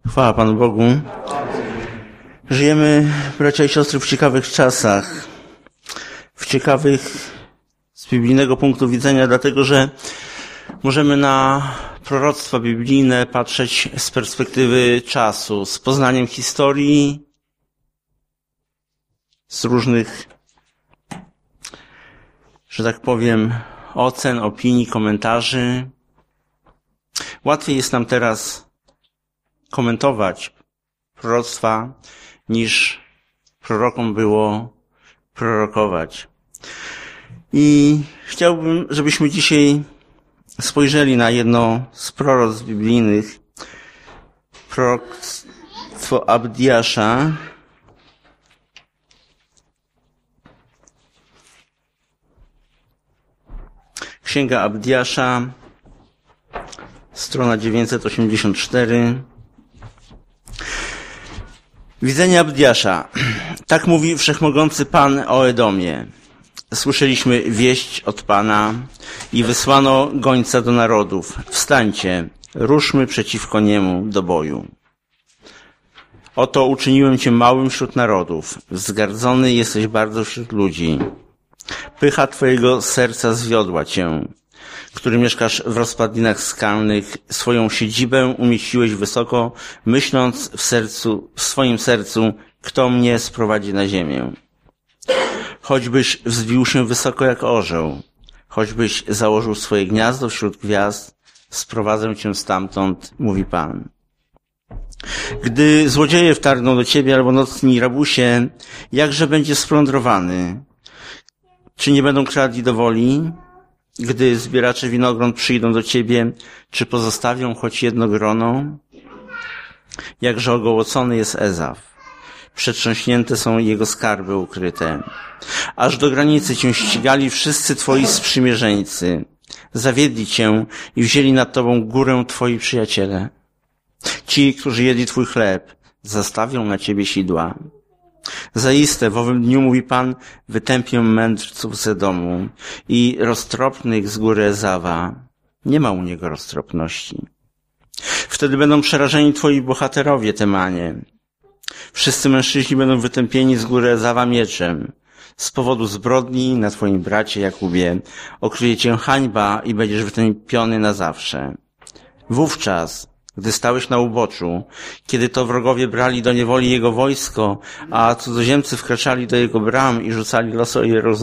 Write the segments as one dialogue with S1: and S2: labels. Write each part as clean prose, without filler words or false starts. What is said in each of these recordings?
S1: Chwała Panu Bogu. Żyjemy, bracia i siostry, w ciekawych czasach. W ciekawych z biblijnego punktu widzenia, dlatego że możemy na proroctwa biblijne patrzeć z perspektywy czasu, z poznaniem historii, z różnych, że tak powiem, ocen, opinii, komentarzy. Łatwiej jest nam teraz komentować proroctwa, niż prorokom było prorokować. I chciałbym, żebyśmy dzisiaj spojrzeli na jedno z proroctw biblijnych, proroctwo Abdiasza. Księga Abdiasza, strona 984. Widzenie Abdiasza. Tak mówi Wszechmogący Pan o Edomie. Słyszeliśmy wieść od Pana i wysłano gońca do narodów. Wstańcie, ruszmy przeciwko niemu do boju. Oto uczyniłem cię małym wśród narodów. Wzgardzony jesteś bardzo wśród ludzi. Pycha twojego serca zwiodła cię, który mieszkasz w rozpadlinach skalnych, swoją siedzibę umieściłeś wysoko, myśląc w swoim sercu, kto mnie sprowadzi na ziemię. Choćbyś wzbił się wysoko jak orzeł, choćbyś założył swoje gniazdo wśród gwiazd, sprowadzę cię stamtąd, mówi Pan. Gdy złodzieje wtargną do ciebie albo nocni rabusie, jakże będzie splądrowany? Czy nie będą kradli do woli? Gdy zbieracze winogron przyjdą do ciebie, czy pozostawią choć jedno grono? Jakże ogołocony jest Ezaf. Przetrząśnięte są jego skarby ukryte. Aż do granicy cię ścigali wszyscy twoi sprzymierzeńcy. Zawiedli cię i wzięli nad tobą górę twoi przyjaciele. Ci, którzy jedli twój chleb, zastawią na ciebie sidła. Zaiste w owym dniu, mówi Pan, wytępię mędrców z Edomu i roztropnych z góry Ezawa. Nie ma u niego roztropności. Wtedy będą przerażeni twoi bohaterowie, Temanie. Wszyscy mężczyźni będą wytępieni z góry Ezawa mieczem. Z powodu zbrodni na twoim bracie Jakubie okryje cię hańba i będziesz wytępiony na zawsze. Wówczas, gdy stałeś na uboczu, kiedy to wrogowie brali do niewoli jego wojsko, a cudzoziemcy wkraczali do jego bram i rzucali losy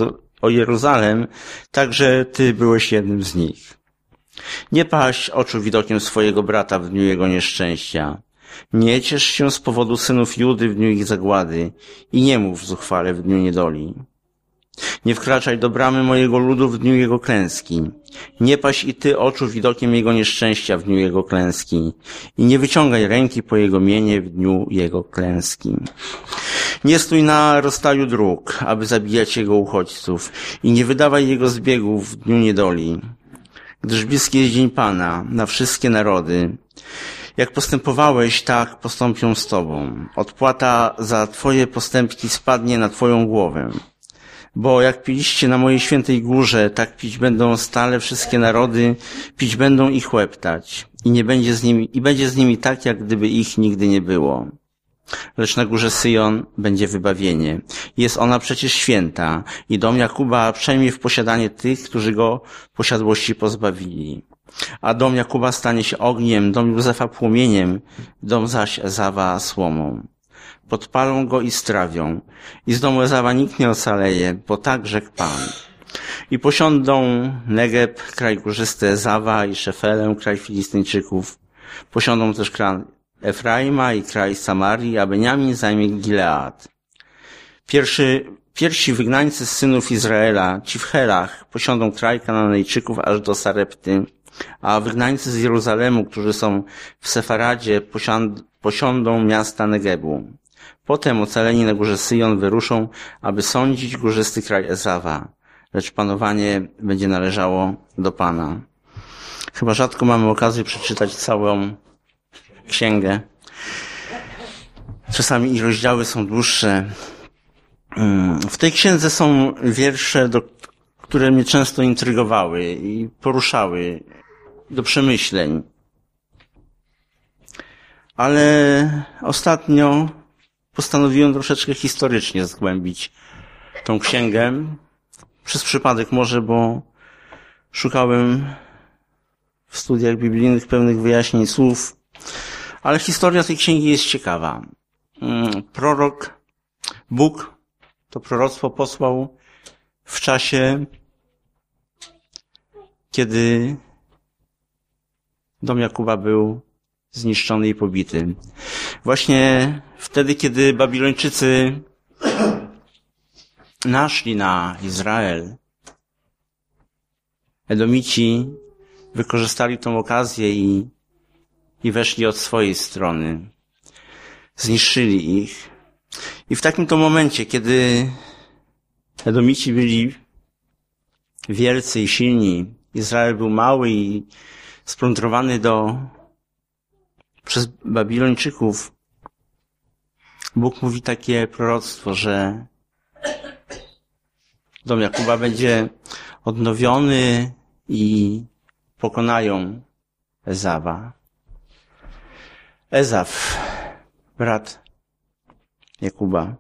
S1: o Jeruzalem, także ty byłeś jednym z nich. Nie paść oczu widokiem swojego brata w dniu jego nieszczęścia. Nie ciesz się z powodu synów Judy w dniu ich zagłady i nie mów zuchwale w dniu niedoli. Nie wkraczaj do bramy mojego ludu w dniu jego klęski. Nie paść i ty oczu widokiem jego nieszczęścia w dniu jego klęski. I nie wyciągaj ręki po jego mienie w dniu jego klęski. Nie stój na rozstaju dróg, aby zabijać jego uchodźców. I nie wydawaj jego zbiegów w dniu niedoli. Gdyż bliski jest dzień Pana na wszystkie narody. Jak postępowałeś, tak postąpią z tobą. Odpłata za twoje postępki spadnie na twoją głowę. Bo jak piliście na mojej świętej górze, tak pić będą stale wszystkie narody, pić będą ich łeptać. I będzie z nimi tak, jak gdyby ich nigdy nie było. Lecz na górze Syjon będzie wybawienie. Jest ona przecież święta i dom Jakuba przejmie w posiadanie tych, którzy go posiadłości pozbawili. A dom Jakuba stanie się ogniem, dom Józefa płomieniem, dom zaś Ezawa słomą. Podpalą go i strawią. I z domu Ezawa nikt nie ocaleje, bo tak rzekł Pan. I posiądą Negeb, kraj górzysty Ezawa i Szefelę, kraj Filistyńczyków. Posiądą też kraj Efraima i kraj Samarii, a Beniamin zajmie Gilead. Pierwsi wygnańcy z synów Izraela, ci w Helach, posiądą kraj Kananejczyków aż do Sarepty, a wygnańcy z Jeruzalemu, którzy są w Sefaradzie, posiądą miasta Negebu. Potem ocaleni na górze Syjon wyruszą, aby sądzić górzysty kraj Ezawa, lecz panowanie będzie należało do Pana. Chyba rzadko mamy okazję przeczytać całą księgę. Czasami i rozdziały są dłuższe. W tej księdze są wiersze, które mnie często intrygowały i poruszały do przemyśleń. ale ostatnio postanowiłem troszeczkę historycznie zgłębić tą księgę. Przez przypadek może, bo szukałem w studiach biblijnych pewnych wyjaśnień słów, ale historia tej księgi jest ciekawa. Bóg to proroctwo posłał w czasie, kiedy dom Jakuba był zniszczony i pobity. Właśnie wtedy, kiedy Babilończycy naszli na Izrael, Edomici wykorzystali tą okazję i weszli od swojej strony. Zniszczyli ich. I w takim to momencie, kiedy Edomici byli wielcy i silni, Izrael był mały i splądrowany przez Babilończyków, Bóg mówi takie proroctwo, że dom Jakuba będzie odnowiony i pokonają Ezawa. Ezaf, brat Jakuba.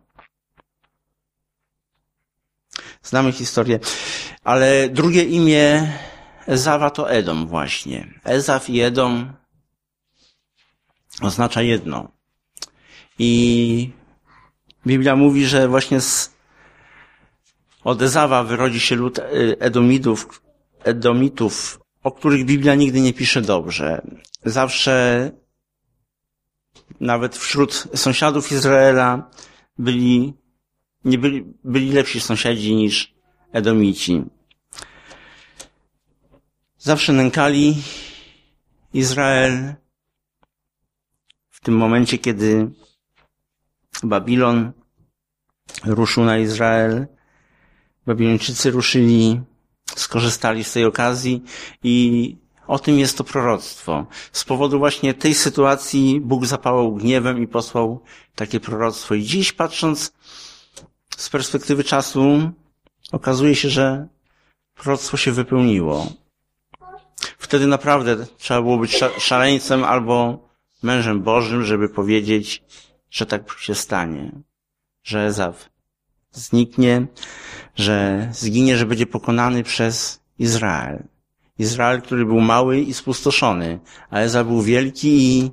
S1: Znamy historię, ale drugie imię Ezawa to Edom właśnie. Ezaf i Edom oznacza jedno. I Biblia mówi, że właśnie od Ezawa wyrodzi się lud Edomitów, o których Biblia nigdy nie pisze dobrze. Zawsze, nawet wśród sąsiadów Izraela, byli lepsi sąsiadzi niż Edomici. Zawsze nękali Izrael. W tym momencie, kiedy Babilon ruszył na Izrael, Babilończycy ruszyli, skorzystali z tej okazji i o tym jest to proroctwo. Z powodu właśnie tej sytuacji Bóg zapałał gniewem i posłał takie proroctwo. I dziś, patrząc z perspektywy czasu, okazuje się, że proroctwo się wypełniło. Wtedy naprawdę trzeba było być szaleńcem albo mężem Bożym, żeby powiedzieć, że tak się stanie. Że Ezaf zniknie, że zginie, że będzie pokonany przez Izrael. Izrael, który był mały i spustoszony, a Ezaf był wielki i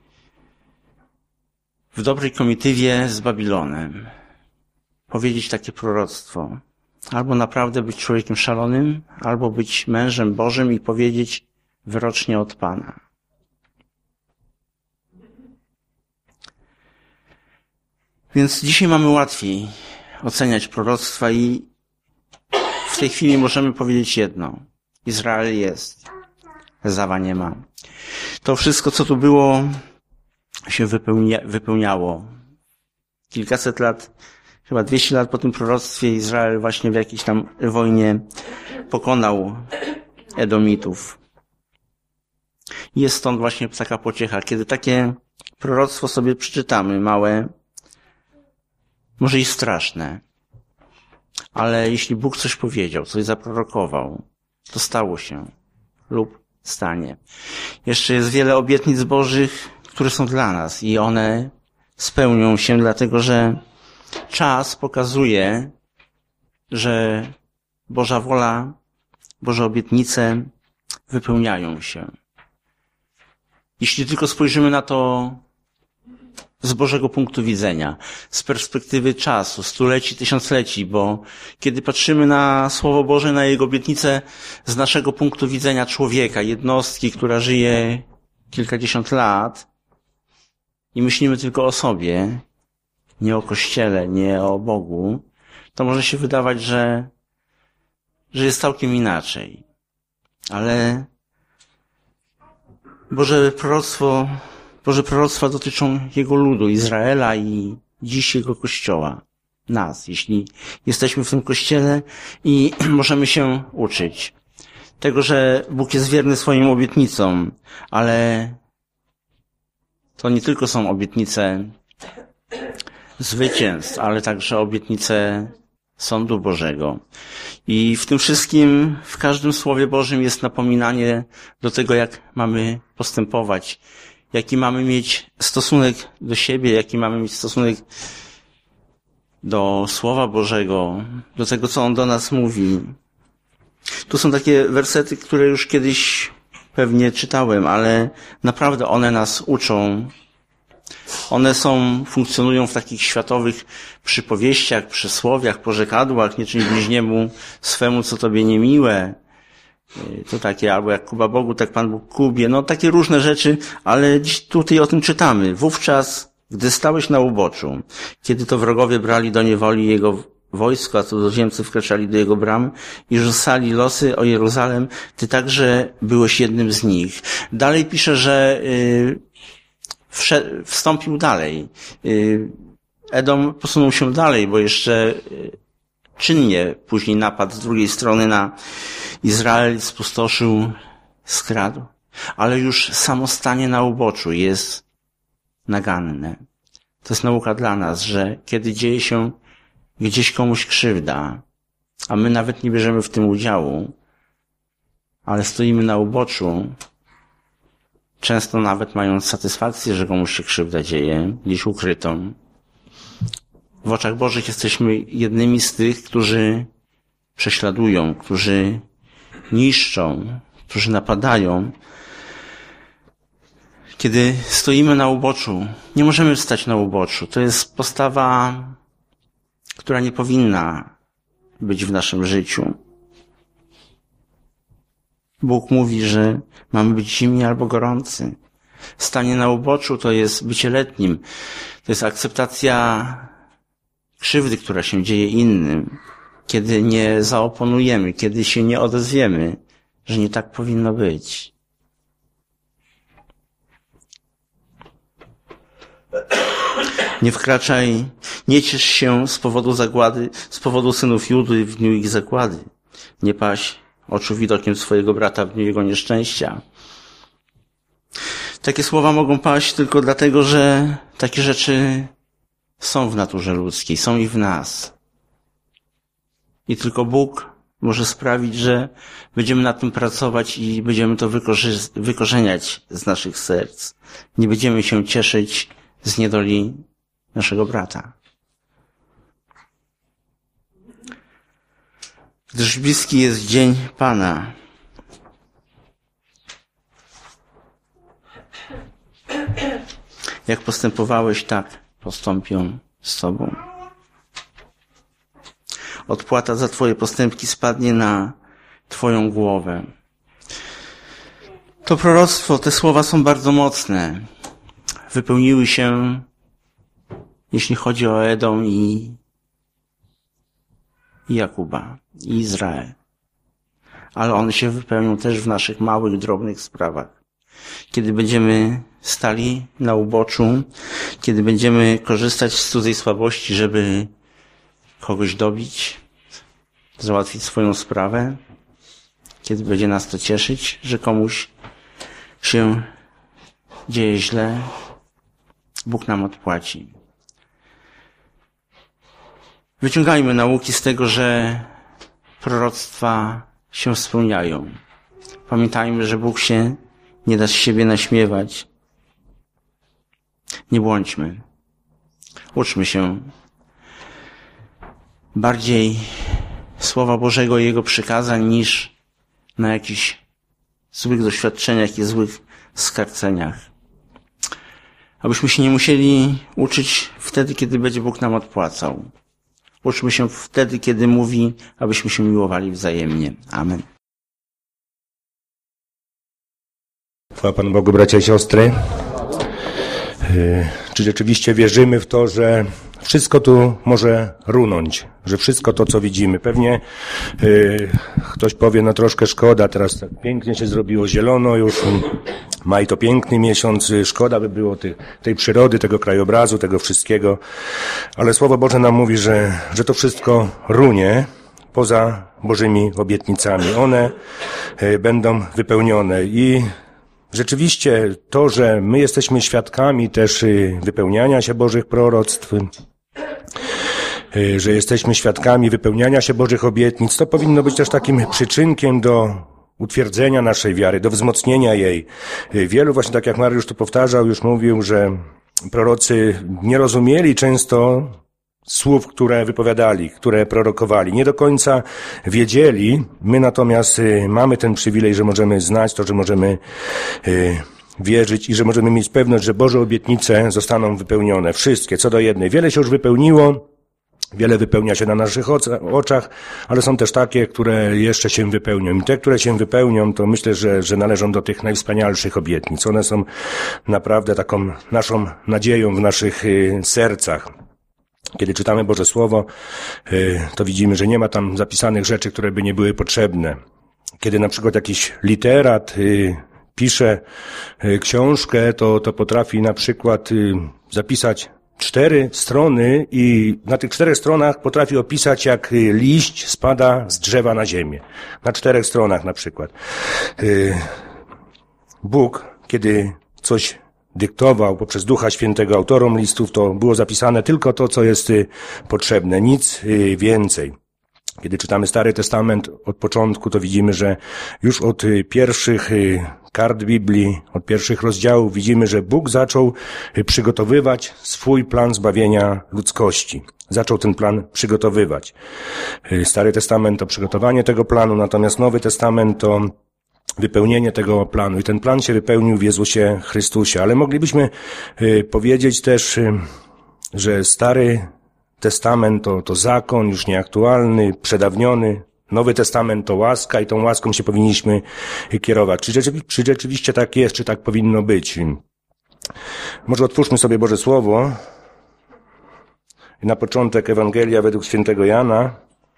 S1: w dobrej komitywie z Babilonem. Powiedzieć takie proroctwo. Albo naprawdę być człowiekiem szalonym, albo być mężem Bożym i powiedzieć wyrocznie od Pana. Więc dzisiaj mamy łatwiej oceniać proroctwa i w tej chwili możemy powiedzieć jedno. Izrael jest. Ezawa nie ma. To wszystko, co tu było, się wypełniało. Kilkaset lat, chyba 200 lat po tym proroctwie Izrael właśnie w jakiejś tam wojnie pokonał Edomitów. Jest stąd właśnie taka pociecha. Kiedy takie proroctwo sobie przeczytamy, małe, może i straszne, ale jeśli Bóg coś powiedział, coś zaprorokował, to stało się lub stanie. Jeszcze jest wiele obietnic Bożych, które są dla nas i one spełnią się, dlatego że czas pokazuje, że Boża wola, Boże obietnice wypełniają się. Jeśli tylko spojrzymy na to z Bożego punktu widzenia, z perspektywy czasu, stuleci, tysiącleci, bo kiedy patrzymy na Słowo Boże, na Jego obietnice z naszego punktu widzenia człowieka, jednostki, która żyje kilkadziesiąt lat i myślimy tylko o sobie, nie o Kościele, nie o Bogu, to może się wydawać, że jest całkiem inaczej. Ale Boże proroctwa dotyczą Jego ludu, Izraela i dziś Jego Kościoła, nas, jeśli jesteśmy w tym Kościele i możemy się uczyć tego, że Bóg jest wierny swoim obietnicom, ale to nie tylko są obietnice zwycięstw, ale także obietnice sądu Bożego. I w tym wszystkim, w każdym Słowie Bożym jest napominanie do tego, jak mamy postępować, jaki mamy mieć stosunek do siebie, jaki mamy mieć stosunek do Słowa Bożego, do tego, co On do nas mówi. Tu są takie wersety, które już kiedyś pewnie czytałem, ale naprawdę one nas uczą. One funkcjonują w takich światowych przypowieściach, przysłowiach, porzekadłach, nie czyń bliźniemu swemu, co tobie niemiłe. To takie, albo jak Kuba Bogu, tak Pan Bóg Kubie. No takie różne rzeczy, ale dziś tutaj o tym czytamy. Wówczas, gdy stałeś na uboczu, kiedy to wrogowie brali do niewoli jego wojsko, a cudzoziemcy wkraczali do jego bram i rzucali losy o Jeruzalem, ty także byłeś jednym z nich. Dalej pisze, że wstąpił dalej. Edom posunął się dalej, bo jeszcze czynnie później napadł z drugiej strony na Izrael, spustoszył, skradł. Ale już samo stanie na uboczu jest naganne. To jest nauka dla nas, że kiedy dzieje się gdzieś komuś krzywda, a my nawet nie bierzemy w tym udziału, ale stoimy na uboczu, często nawet mając satysfakcję, że komuś się krzywda dzieje, gdzieś ukrytą. W oczach Bożych jesteśmy jednymi z tych, którzy prześladują, którzy niszczą, którzy napadają. Kiedy stoimy na uboczu, nie możemy stać na uboczu. To jest postawa, która nie powinna być w naszym życiu. Bóg mówi, że mamy być zimni albo gorący. Stanie na uboczu to jest bycie letnim. To jest akceptacja krzywdy, która się dzieje innym. Kiedy nie zaoponujemy, kiedy się nie odezwiemy, że nie tak powinno być. Nie wkraczaj, nie ciesz się z powodu zagłady, z powodu synów Judy w dniu ich zagłady. Nie paś oczu widokiem swojego brata w dniu jego nieszczęścia. Takie słowa mogą paść tylko dlatego, że takie rzeczy są w naturze ludzkiej, są i w nas. I tylko Bóg może sprawić, że będziemy nad tym pracować i będziemy to wykorzeniać z naszych serc. Nie będziemy się cieszyć z niedoli naszego brata. Gdyż bliski jest dzień Pana. Jak postępowałeś, tak postąpią z Tobą. Odpłata za Twoje postępki spadnie na Twoją głowę. To proroctwo, te słowa są bardzo mocne. Wypełniły się, jeśli chodzi o Edom i Jakuba, i Izrael. Ale one się wypełnią też w naszych małych, drobnych sprawach. Kiedy będziemy stali na uboczu, kiedy będziemy korzystać z cudzej słabości, żeby kogoś dobić, załatwić swoją sprawę, kiedy będzie nas to cieszyć, że komuś się dzieje źle, Bóg nam odpłaci. Wyciągajmy nauki z tego, że proroctwa się spełniają. Pamiętajmy, że Bóg się nie da z siebie naśmiewać. Nie błądźmy. Uczmy się bardziej Słowa Bożego i Jego przykazań niż na jakichś złych doświadczeniach i złych skarceniach. Abyśmy się nie musieli uczyć wtedy, kiedy będzie Bóg nam odpłacał. Uczmy się wtedy, kiedy mówi, abyśmy się miłowali wzajemnie. Amen.
S2: Chwała Panu Bogu, bracia i siostry. Czy rzeczywiście wierzymy w to, że wszystko tu może runąć, że wszystko to, co widzimy, pewnie ktoś powie, no troszkę szkoda, teraz tak pięknie się zrobiło, zielono już, maj to piękny miesiąc, szkoda by było tej przyrody, tego krajobrazu, tego wszystkiego, ale Słowo Boże nam mówi, że to wszystko runie poza Bożymi obietnicami. One będą wypełnione i rzeczywiście to, że my jesteśmy świadkami też wypełniania się Bożych proroctw, że jesteśmy świadkami wypełniania się Bożych obietnic, to powinno być też takim przyczynkiem do utwierdzenia naszej wiary, do wzmocnienia jej. Wielu właśnie, tak jak Mariusz tu powtarzał, już mówił, że prorocy nie rozumieli często słów, które wypowiadali, które prorokowali. Nie do końca wiedzieli. My natomiast mamy ten przywilej, że możemy znać to, że możemy wierzyć i że możemy mieć pewność, że Boże obietnice zostaną wypełnione. Wszystkie, co do jednej. Wiele się już wypełniło, wiele wypełnia się na naszych oczach, ale są też takie, które jeszcze się wypełnią. I te, które się wypełnią, to myślę, że należą do tych najwspanialszych obietnic. One są naprawdę taką naszą nadzieją w naszych sercach. Kiedy czytamy Boże Słowo, to widzimy, że nie ma tam zapisanych rzeczy, które by nie były potrzebne. Kiedy na przykład jakiś literat pisze książkę, to potrafi na przykład zapisać 4 strony i na tych 4 stronach potrafi opisać, jak liść spada z drzewa na ziemię. Na 4 stronach na przykład. Bóg, kiedy coś dyktował poprzez Ducha Świętego autorom listów, to było zapisane tylko to, co jest potrzebne, nic więcej. Kiedy czytamy Stary Testament od początku, to widzimy, że już od pierwszych kart Biblii, od pierwszych rozdziałów widzimy, że Bóg zaczął przygotowywać swój plan zbawienia ludzkości. Zaczął ten plan przygotowywać. Stary Testament to przygotowanie tego planu, natomiast Nowy Testament to wypełnienie tego planu. I ten plan się wypełnił w Jezusie Chrystusie. Ale moglibyśmy powiedzieć też, że Stary Testament to zakon już nieaktualny, przedawniony. Nowy Testament to łaska i tą łaską się powinniśmy kierować. Czy rzeczywiście tak jest, czy tak powinno być? Może otwórzmy sobie Boże Słowo. I na początek Ewangelia według świętego Jana.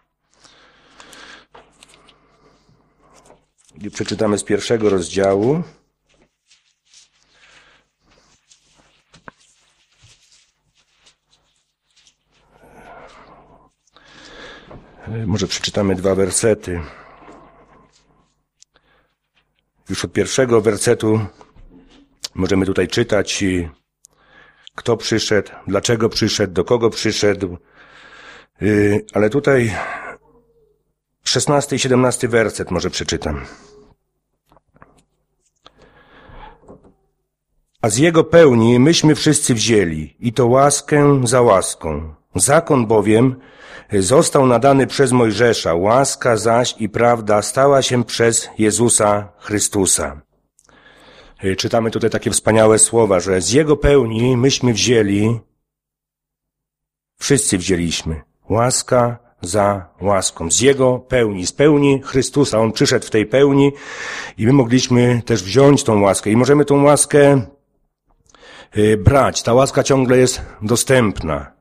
S2: I przeczytamy z 1 rozdziału. Może przeczytamy 2 wersety. Już od 1 wersetu możemy tutaj czytać, kto przyszedł, dlaczego przyszedł, do kogo przyszedł. Ale tutaj 16 i 17 werset może przeczytam. A z Jego pełni myśmy wszyscy wzięli, i to łaskę za łaską. Zakon bowiem został nadany przez Mojżesza, łaska zaś i prawda stała się przez Jezusa Chrystusa. Czytamy tutaj takie wspaniałe słowa, że z Jego pełni myśmy wzięli, wszyscy wzięliśmy, łaska za łaską. Z Jego pełni, z pełni Chrystusa. On przyszedł w tej pełni i my mogliśmy też wziąć tą łaskę i możemy tą łaskę brać. Ta łaska ciągle jest dostępna.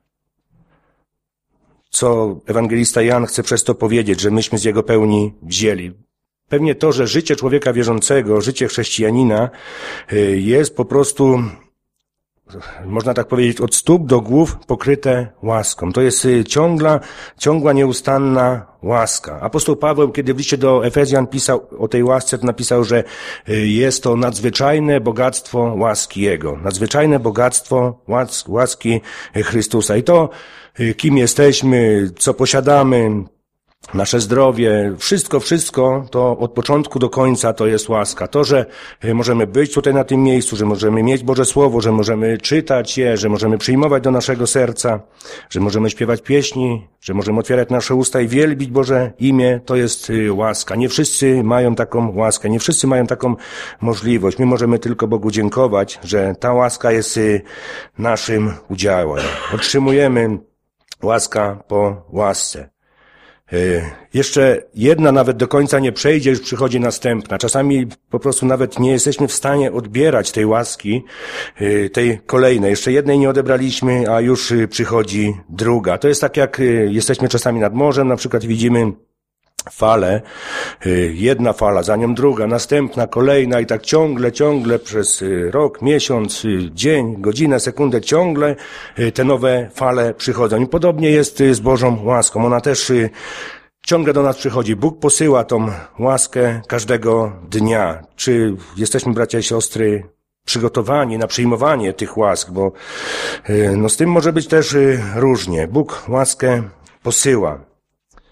S2: Co ewangelista Jan chce przez to powiedzieć, że myśmy z Jego pełni wzięli? Pewnie to, że życie człowieka wierzącego, życie chrześcijanina jest po prostu, można tak powiedzieć, od stóp do głów pokryte łaską. To jest ciągła, nieustanna łaska. Apostoł Paweł, kiedy w liście do Efezjan pisał o tej łasce, to napisał, że jest to nadzwyczajne bogactwo łaski Jego. Nadzwyczajne bogactwo łaski Chrystusa. I to, kim jesteśmy, co posiadamy, nasze zdrowie, wszystko to od początku do końca to jest łaska. To, że możemy być tutaj na tym miejscu, że możemy mieć Boże Słowo, że możemy czytać je, że możemy przyjmować do naszego serca, że możemy śpiewać pieśni, że możemy otwierać nasze usta i wielbić Boże imię, to jest łaska. Nie wszyscy mają taką łaskę, nie wszyscy mają taką możliwość. My możemy tylko Bogu dziękować, że ta łaska jest naszym udziałem. Otrzymujemy łaska po łasce. Jeszcze jedna nawet do końca nie przejdzie, już przychodzi następna. Czasami po prostu nawet nie jesteśmy w stanie odbierać tej łaski, tej kolejnej. Jeszcze jednej nie odebraliśmy, a już przychodzi druga. To jest tak, jak jesteśmy czasami nad morzem, na przykład widzimy falę, jedna fala, za nią druga, następna, kolejna i tak ciągle przez rok, miesiąc, dzień, godzinę, sekundę, ciągle te nowe fale przychodzą. I podobnie jest z Bożą łaską. Ona też ciągle do nas przychodzi. Bóg posyła tą łaskę każdego dnia. Czy jesteśmy, bracia i siostry, przygotowani na przyjmowanie tych łask, bo z tym może być też różnie. Bóg łaskę posyła.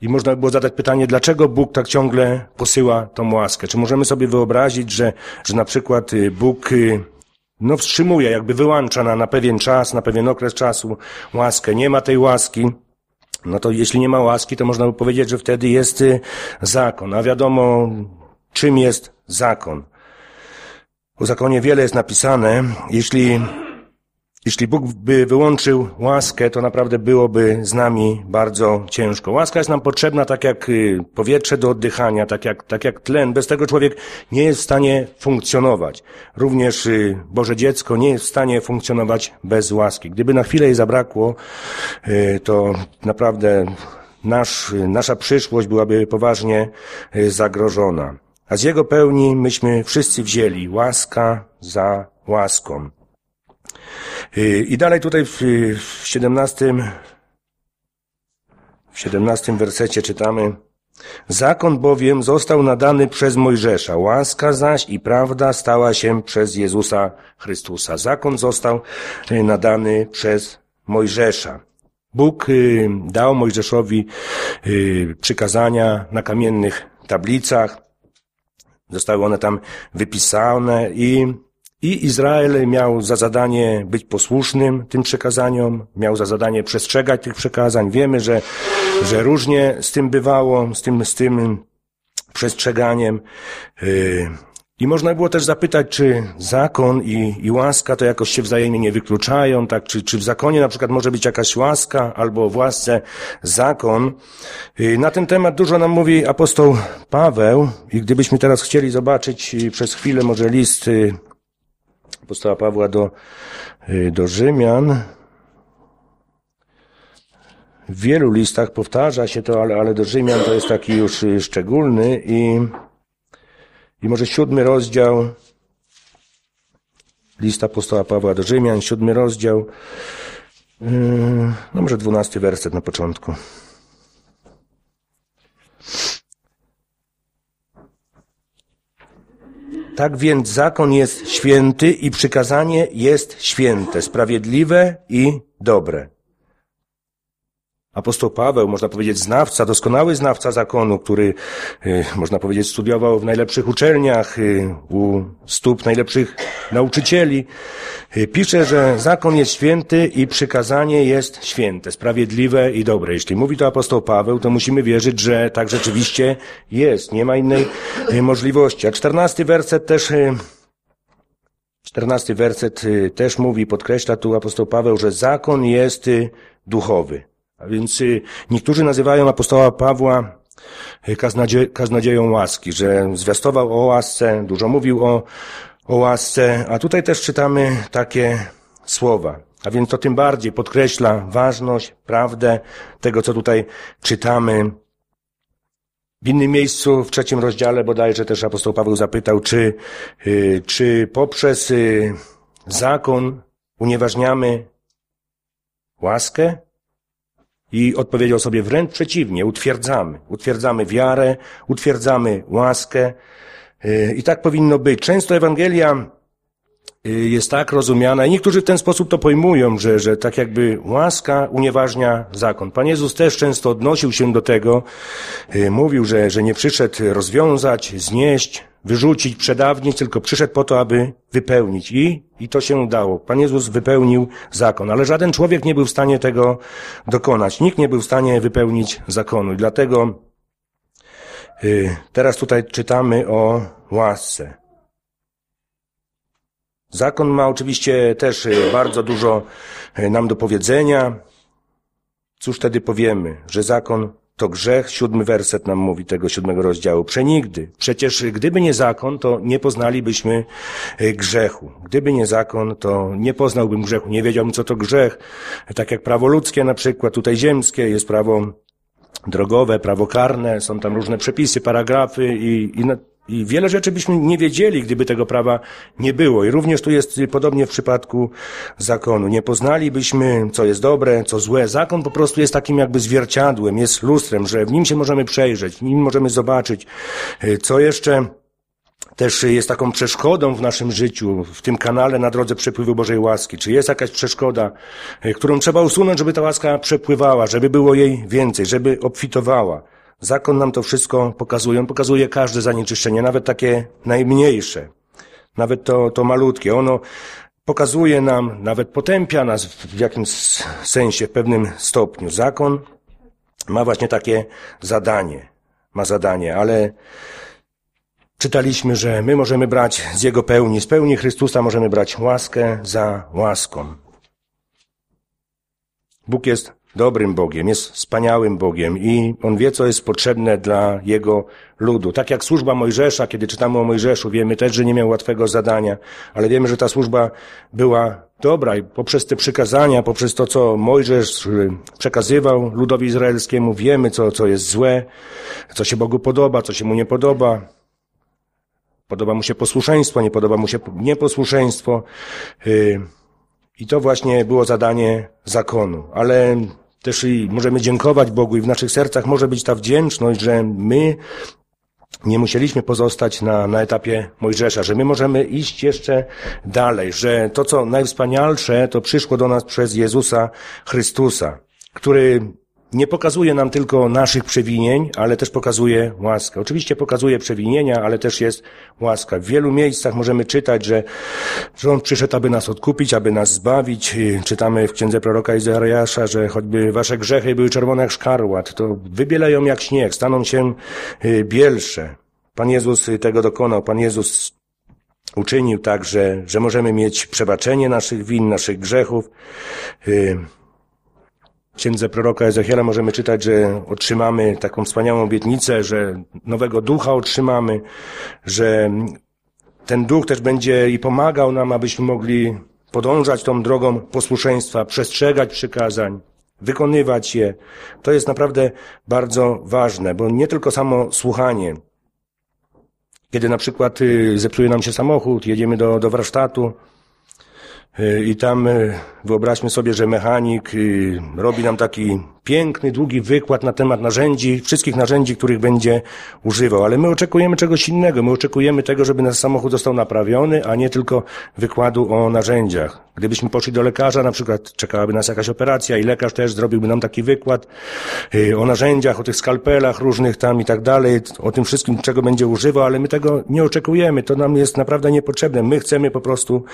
S2: I można by było zadać pytanie, dlaczego Bóg tak ciągle posyła tą łaskę? Czy możemy sobie wyobrazić, że na przykład Bóg wstrzymuje, jakby wyłącza na pewien czas, na pewien okres czasu łaskę, nie ma tej łaski? No to jeśli nie ma łaski, to można by powiedzieć, że wtedy jest zakon. A wiadomo, czym jest zakon. O zakonie wiele jest napisane. Jeśli Bóg by wyłączył łaskę, to naprawdę byłoby z nami bardzo ciężko. Łaska jest nam potrzebna tak jak powietrze do oddychania, tak jak tlen. Bez tego człowiek nie jest w stanie funkcjonować. Również Boże dziecko nie jest w stanie funkcjonować bez łaski. Gdyby na chwilę jej zabrakło, to naprawdę nasza przyszłość byłaby poważnie zagrożona. A z Jego pełni myśmy wszyscy wzięli łaska za łaską. I dalej tutaj w 17 wersecie czytamy: zakon bowiem został nadany przez Mojżesza, łaska zaś i prawda stała się przez Jezusa Chrystusa. Zakon został nadany przez Mojżesza. Bóg dał Mojżeszowi przykazania na kamiennych tablicach. Zostały one tam wypisane i Izrael miał za zadanie być posłusznym tym przekazaniom, miał za zadanie przestrzegać tych przekazań. Wiemy, że różnie z tym bywało, z tym przestrzeganiem. I można było też zapytać, czy zakon i łaska to jakoś się wzajemnie nie wykluczają, tak? Czy w zakonie na przykład może być jakaś łaska, albo w łasce zakon. Na ten temat dużo nam mówi apostoł Paweł i gdybyśmy teraz chcieli zobaczyć przez chwilę może list apostoła Pawła do Rzymian. W wielu listach powtarza się to, ale do Rzymian to jest taki już szczególny i może 7 rozdział, list apostoła Pawła do Rzymian, 7 rozdział, no może 12 werset na początku. Tak więc zakon jest święty i przykazanie jest święte, sprawiedliwe i dobre. Apostoł Paweł, można powiedzieć znawca, doskonały znawca zakonu, który, można powiedzieć, studiował w najlepszych uczelniach, u stóp najlepszych nauczycieli, pisze, że zakon jest święty i przykazanie jest święte, sprawiedliwe i dobre. Jeśli mówi to apostoł Paweł, to musimy wierzyć, że tak rzeczywiście jest. Nie ma innej możliwości. A 14 werset też mówi, podkreśla tu apostoł Paweł, że zakon jest duchowy. A więc niektórzy nazywają apostoła Pawła kaznodzieją łaski, że zwiastował o łasce, dużo mówił o łasce, a tutaj też czytamy takie słowa. A więc to tym bardziej podkreśla ważność, prawdę tego, co tutaj czytamy. W innym miejscu, w 3 rozdziale bodajże też apostoł Paweł zapytał, czy poprzez zakon unieważniamy łaskę? I odpowiedział sobie wręcz przeciwnie, utwierdzamy wiarę, utwierdzamy łaskę i tak powinno być. Często Ewangelia jest tak rozumiana i niektórzy w ten sposób to pojmują, że tak jakby łaska unieważnia zakon. Pan Jezus też często odnosił się do tego, mówił, że nie przyszedł rozwiązać, znieść, wyrzucić, przedawnić, tylko przyszedł po to, aby wypełnić. I to się udało. Pan Jezus wypełnił zakon, ale żaden człowiek nie był w stanie tego dokonać. Nikt nie był w stanie wypełnić zakonu. I dlatego teraz tutaj czytamy o łasce. Zakon ma oczywiście też bardzo dużo nam do powiedzenia. Cóż wtedy powiemy? Że zakon to grzech? 7 werset nam mówi tego 7 rozdziału. Przenigdy. Przecież gdyby nie zakon, to nie poznalibyśmy grzechu. Gdyby nie zakon, to nie poznałbym grzechu. Nie wiedziałbym, co to grzech. Tak jak prawo ludzkie na przykład, tutaj ziemskie, jest prawo drogowe, prawo karne, są tam różne przepisy, paragrafy i wiele rzeczy byśmy nie wiedzieli, gdyby tego prawa nie było. I również tu jest podobnie w przypadku zakonu. Nie poznalibyśmy, co jest dobre, co złe. Zakon po prostu jest takim jakby zwierciadłem, jest lustrem, że w nim się możemy przejrzeć, w nim możemy zobaczyć, co jeszcze też jest taką przeszkodą w naszym życiu, w tym kanale na drodze przepływu Bożej łaski. Czy jest jakaś przeszkoda, którą trzeba usunąć, żeby ta łaska przepływała, żeby było jej więcej, żeby obfitowała. Zakon nam to wszystko pokazuje. On pokazuje każde zanieczyszczenie, nawet takie najmniejsze. Nawet to malutkie. Ono pokazuje nam, nawet potępia nas w jakimś sensie, w pewnym stopniu. Zakon ma właśnie takie zadanie. Ma zadanie, ale czytaliśmy, że my możemy brać z Jego pełni, z pełni Chrystusa możemy brać łaskę za łaską. Bóg jest dobrym Bogiem, jest wspaniałym Bogiem i On wie, co jest potrzebne dla Jego ludu. Tak jak służba Mojżesza, kiedy czytamy o Mojżeszu, wiemy też, że nie miał łatwego zadania, ale wiemy, że ta służba była dobra i poprzez te przykazania, poprzez to, co Mojżesz przekazywał ludowi izraelskiemu, wiemy, co jest złe, co się Bogu podoba, co się Mu nie podoba. Podoba Mu się posłuszeństwo, nie podoba Mu się nieposłuszeństwo. I to właśnie było zadanie zakonu. Ale też i możemy dziękować Bogu i w naszych sercach może być ta wdzięczność, że my nie musieliśmy pozostać na etapie Mojżesza, że my możemy iść jeszcze dalej, że to, co najwspanialsze, to przyszło do nas przez Jezusa Chrystusa, który nie pokazuje nam tylko naszych przewinień, ale też pokazuje łaskę. Oczywiście pokazuje przewinienia, ale też jest łaska. W wielu miejscach możemy czytać, że On przyszedł, aby nas odkupić, aby nas zbawić. Czytamy w księdze proroka Izajasza, że choćby wasze grzechy były czerwone jak szkarłat, to wybieleją jak śnieg, staną się bielsze. Pan Jezus tego dokonał. Pan Jezus uczynił tak, że możemy mieć przebaczenie naszych win, naszych grzechów. W księdze proroka Ezechiela możemy czytać, że otrzymamy taką wspaniałą obietnicę, że nowego ducha otrzymamy, że ten duch też będzie i pomagał nam, abyśmy mogli podążać tą drogą posłuszeństwa, przestrzegać przykazań, wykonywać je. To jest naprawdę bardzo ważne, bo nie tylko samo słuchanie. Kiedy na przykład zepsuje nam się samochód, jedziemy do warsztatu, i tam wyobraźmy sobie, że mechanik robi nam taki piękny, długi wykład na temat narzędzi, wszystkich narzędzi, których będzie używał. Ale my oczekujemy czegoś innego. My oczekujemy tego, żeby nasz samochód został naprawiony, a nie tylko wykładu o narzędziach. Gdybyśmy poszli do lekarza, na przykład czekałaby nas jakaś operacja i lekarz też zrobiłby nam taki wykład o narzędziach, o tych skalpelach różnych tam i tak dalej, o tym wszystkim, czego będzie używał, ale my tego nie oczekujemy. To nam jest naprawdę niepotrzebne. My chcemy po prostu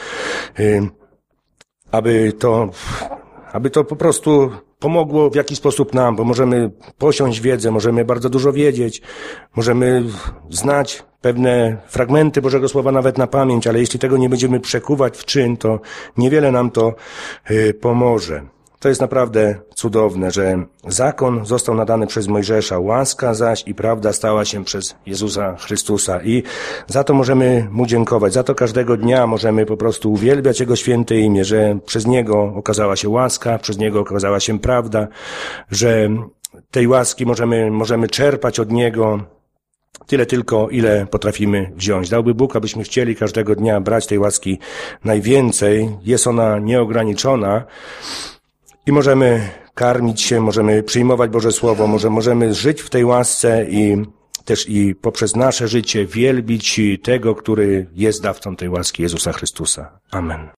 S2: aby to po prostu pomogło w jakiś sposób nam, bo możemy posiąść wiedzę, możemy bardzo dużo wiedzieć, możemy znać pewne fragmenty Bożego Słowa nawet na pamięć, ale jeśli tego nie będziemy przekuwać w czyn, to niewiele nam to pomoże. To jest naprawdę cudowne, że zakon został nadany przez Mojżesza, łaska zaś i prawda stała się przez Jezusa Chrystusa. I za to możemy Mu dziękować, za to każdego dnia możemy po prostu uwielbiać Jego święte imię, że przez Niego okazała się łaska, przez Niego okazała się prawda, że tej łaski możemy czerpać od Niego tyle tylko, ile potrafimy wziąć. Dałby Bóg, abyśmy chcieli każdego dnia brać tej łaski najwięcej. Jest ona nieograniczona. I możemy karmić się, możemy przyjmować Boże Słowo, możemy żyć w tej łasce i też i poprzez nasze życie wielbić tego, który jest dawcą tej łaski, Jezusa Chrystusa. Amen.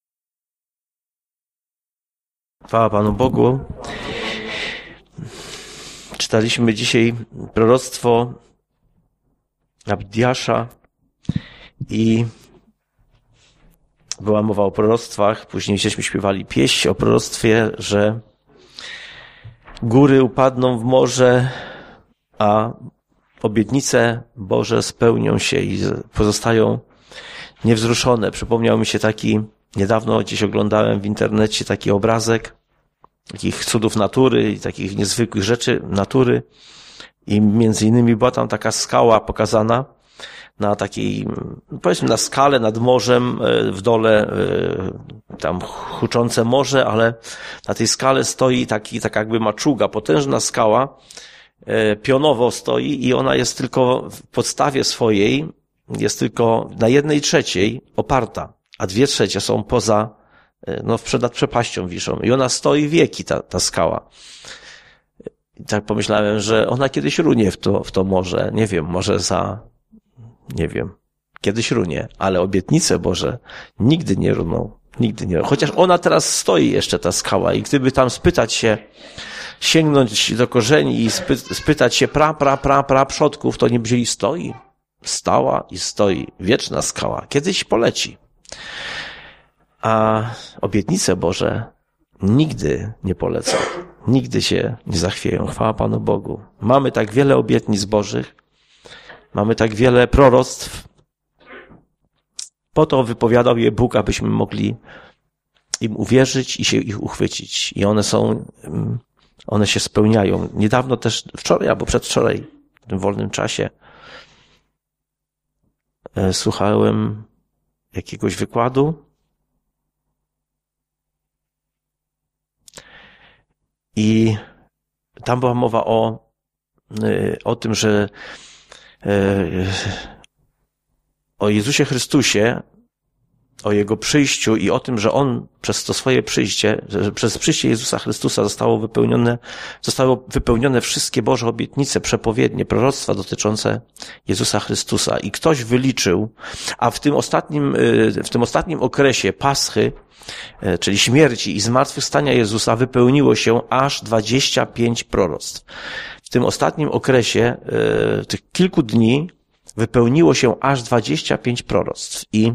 S1: Chwała Panu Bogu. Czytaliśmy dzisiaj proroctwo Abdiasza i była mowa o proroctwach, później żeśmy śpiewali pieśń o proroctwie, że góry upadną w morze, a obietnice Boże spełnią się i pozostają niewzruszone. Przypomniał mi się niedawno gdzieś oglądałem w internecie taki obrazek takich cudów natury i takich niezwykłych rzeczy natury i między innymi była tam taka skała pokazana, na takiej, powiedzmy na skale nad morzem, w dole tam huczące morze, ale na tej skale stoi taka jakby maczuga, potężna skała, pionowo stoi i ona jest tylko w podstawie swojej, jest tylko na 1/3 oparta, a 2/3 są poza, nad przepaścią wiszą i ona stoi wieki, ta skała. I tak pomyślałem, że ona kiedyś runie w to morze, nie wiem, może kiedyś runie, ale obietnice Boże nigdy nie runą, nigdy nie. Chociaż ona teraz stoi jeszcze, ta skała, i gdyby tam spytać się
S3: sięgnąć do korzeni i spytać się pra przodków, to nie powiedzieli stała i stoi, wieczna skała, kiedyś poleci. A obietnice Boże nigdy nie polecą, nigdy się nie zachwieją. Chwała Panu Bogu. Mamy tak wiele obietnic Bożych, mamy tak wiele proroctw. Po to wypowiadał je Bóg, abyśmy mogli im uwierzyć i się ich uchwycić. I one się spełniają. Niedawno też, wczoraj albo przedwczoraj, w tym wolnym czasie, słuchałem jakiegoś wykładu i tam była mowa o tym, że o Jezusie Chrystusie, o Jego przyjściu i o tym, że On przez to swoje przyjście, że przez przyjście Jezusa Chrystusa zostały wypełnione wszystkie Boże obietnice, przepowiednie, proroctwa dotyczące Jezusa Chrystusa. I ktoś wyliczył, a w tym ostatnim okresie Paschy, czyli śmierci i zmartwychwstania Jezusa, wypełniło się aż 25 proroctw. W tym ostatnim okresie, tych kilku dni, wypełniło się aż 25 proroctw. I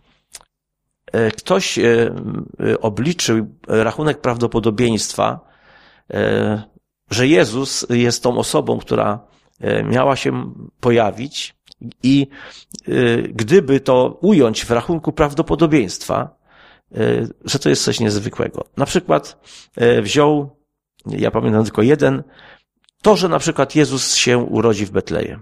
S3: ktoś obliczył rachunek prawdopodobieństwa, że Jezus jest tą osobą, która miała się pojawić i gdyby to ująć w rachunku prawdopodobieństwa, że to jest coś niezwykłego. Na przykład wziął, ja pamiętam tylko jeden, to, że na przykład Jezus się urodzi w Betlejem.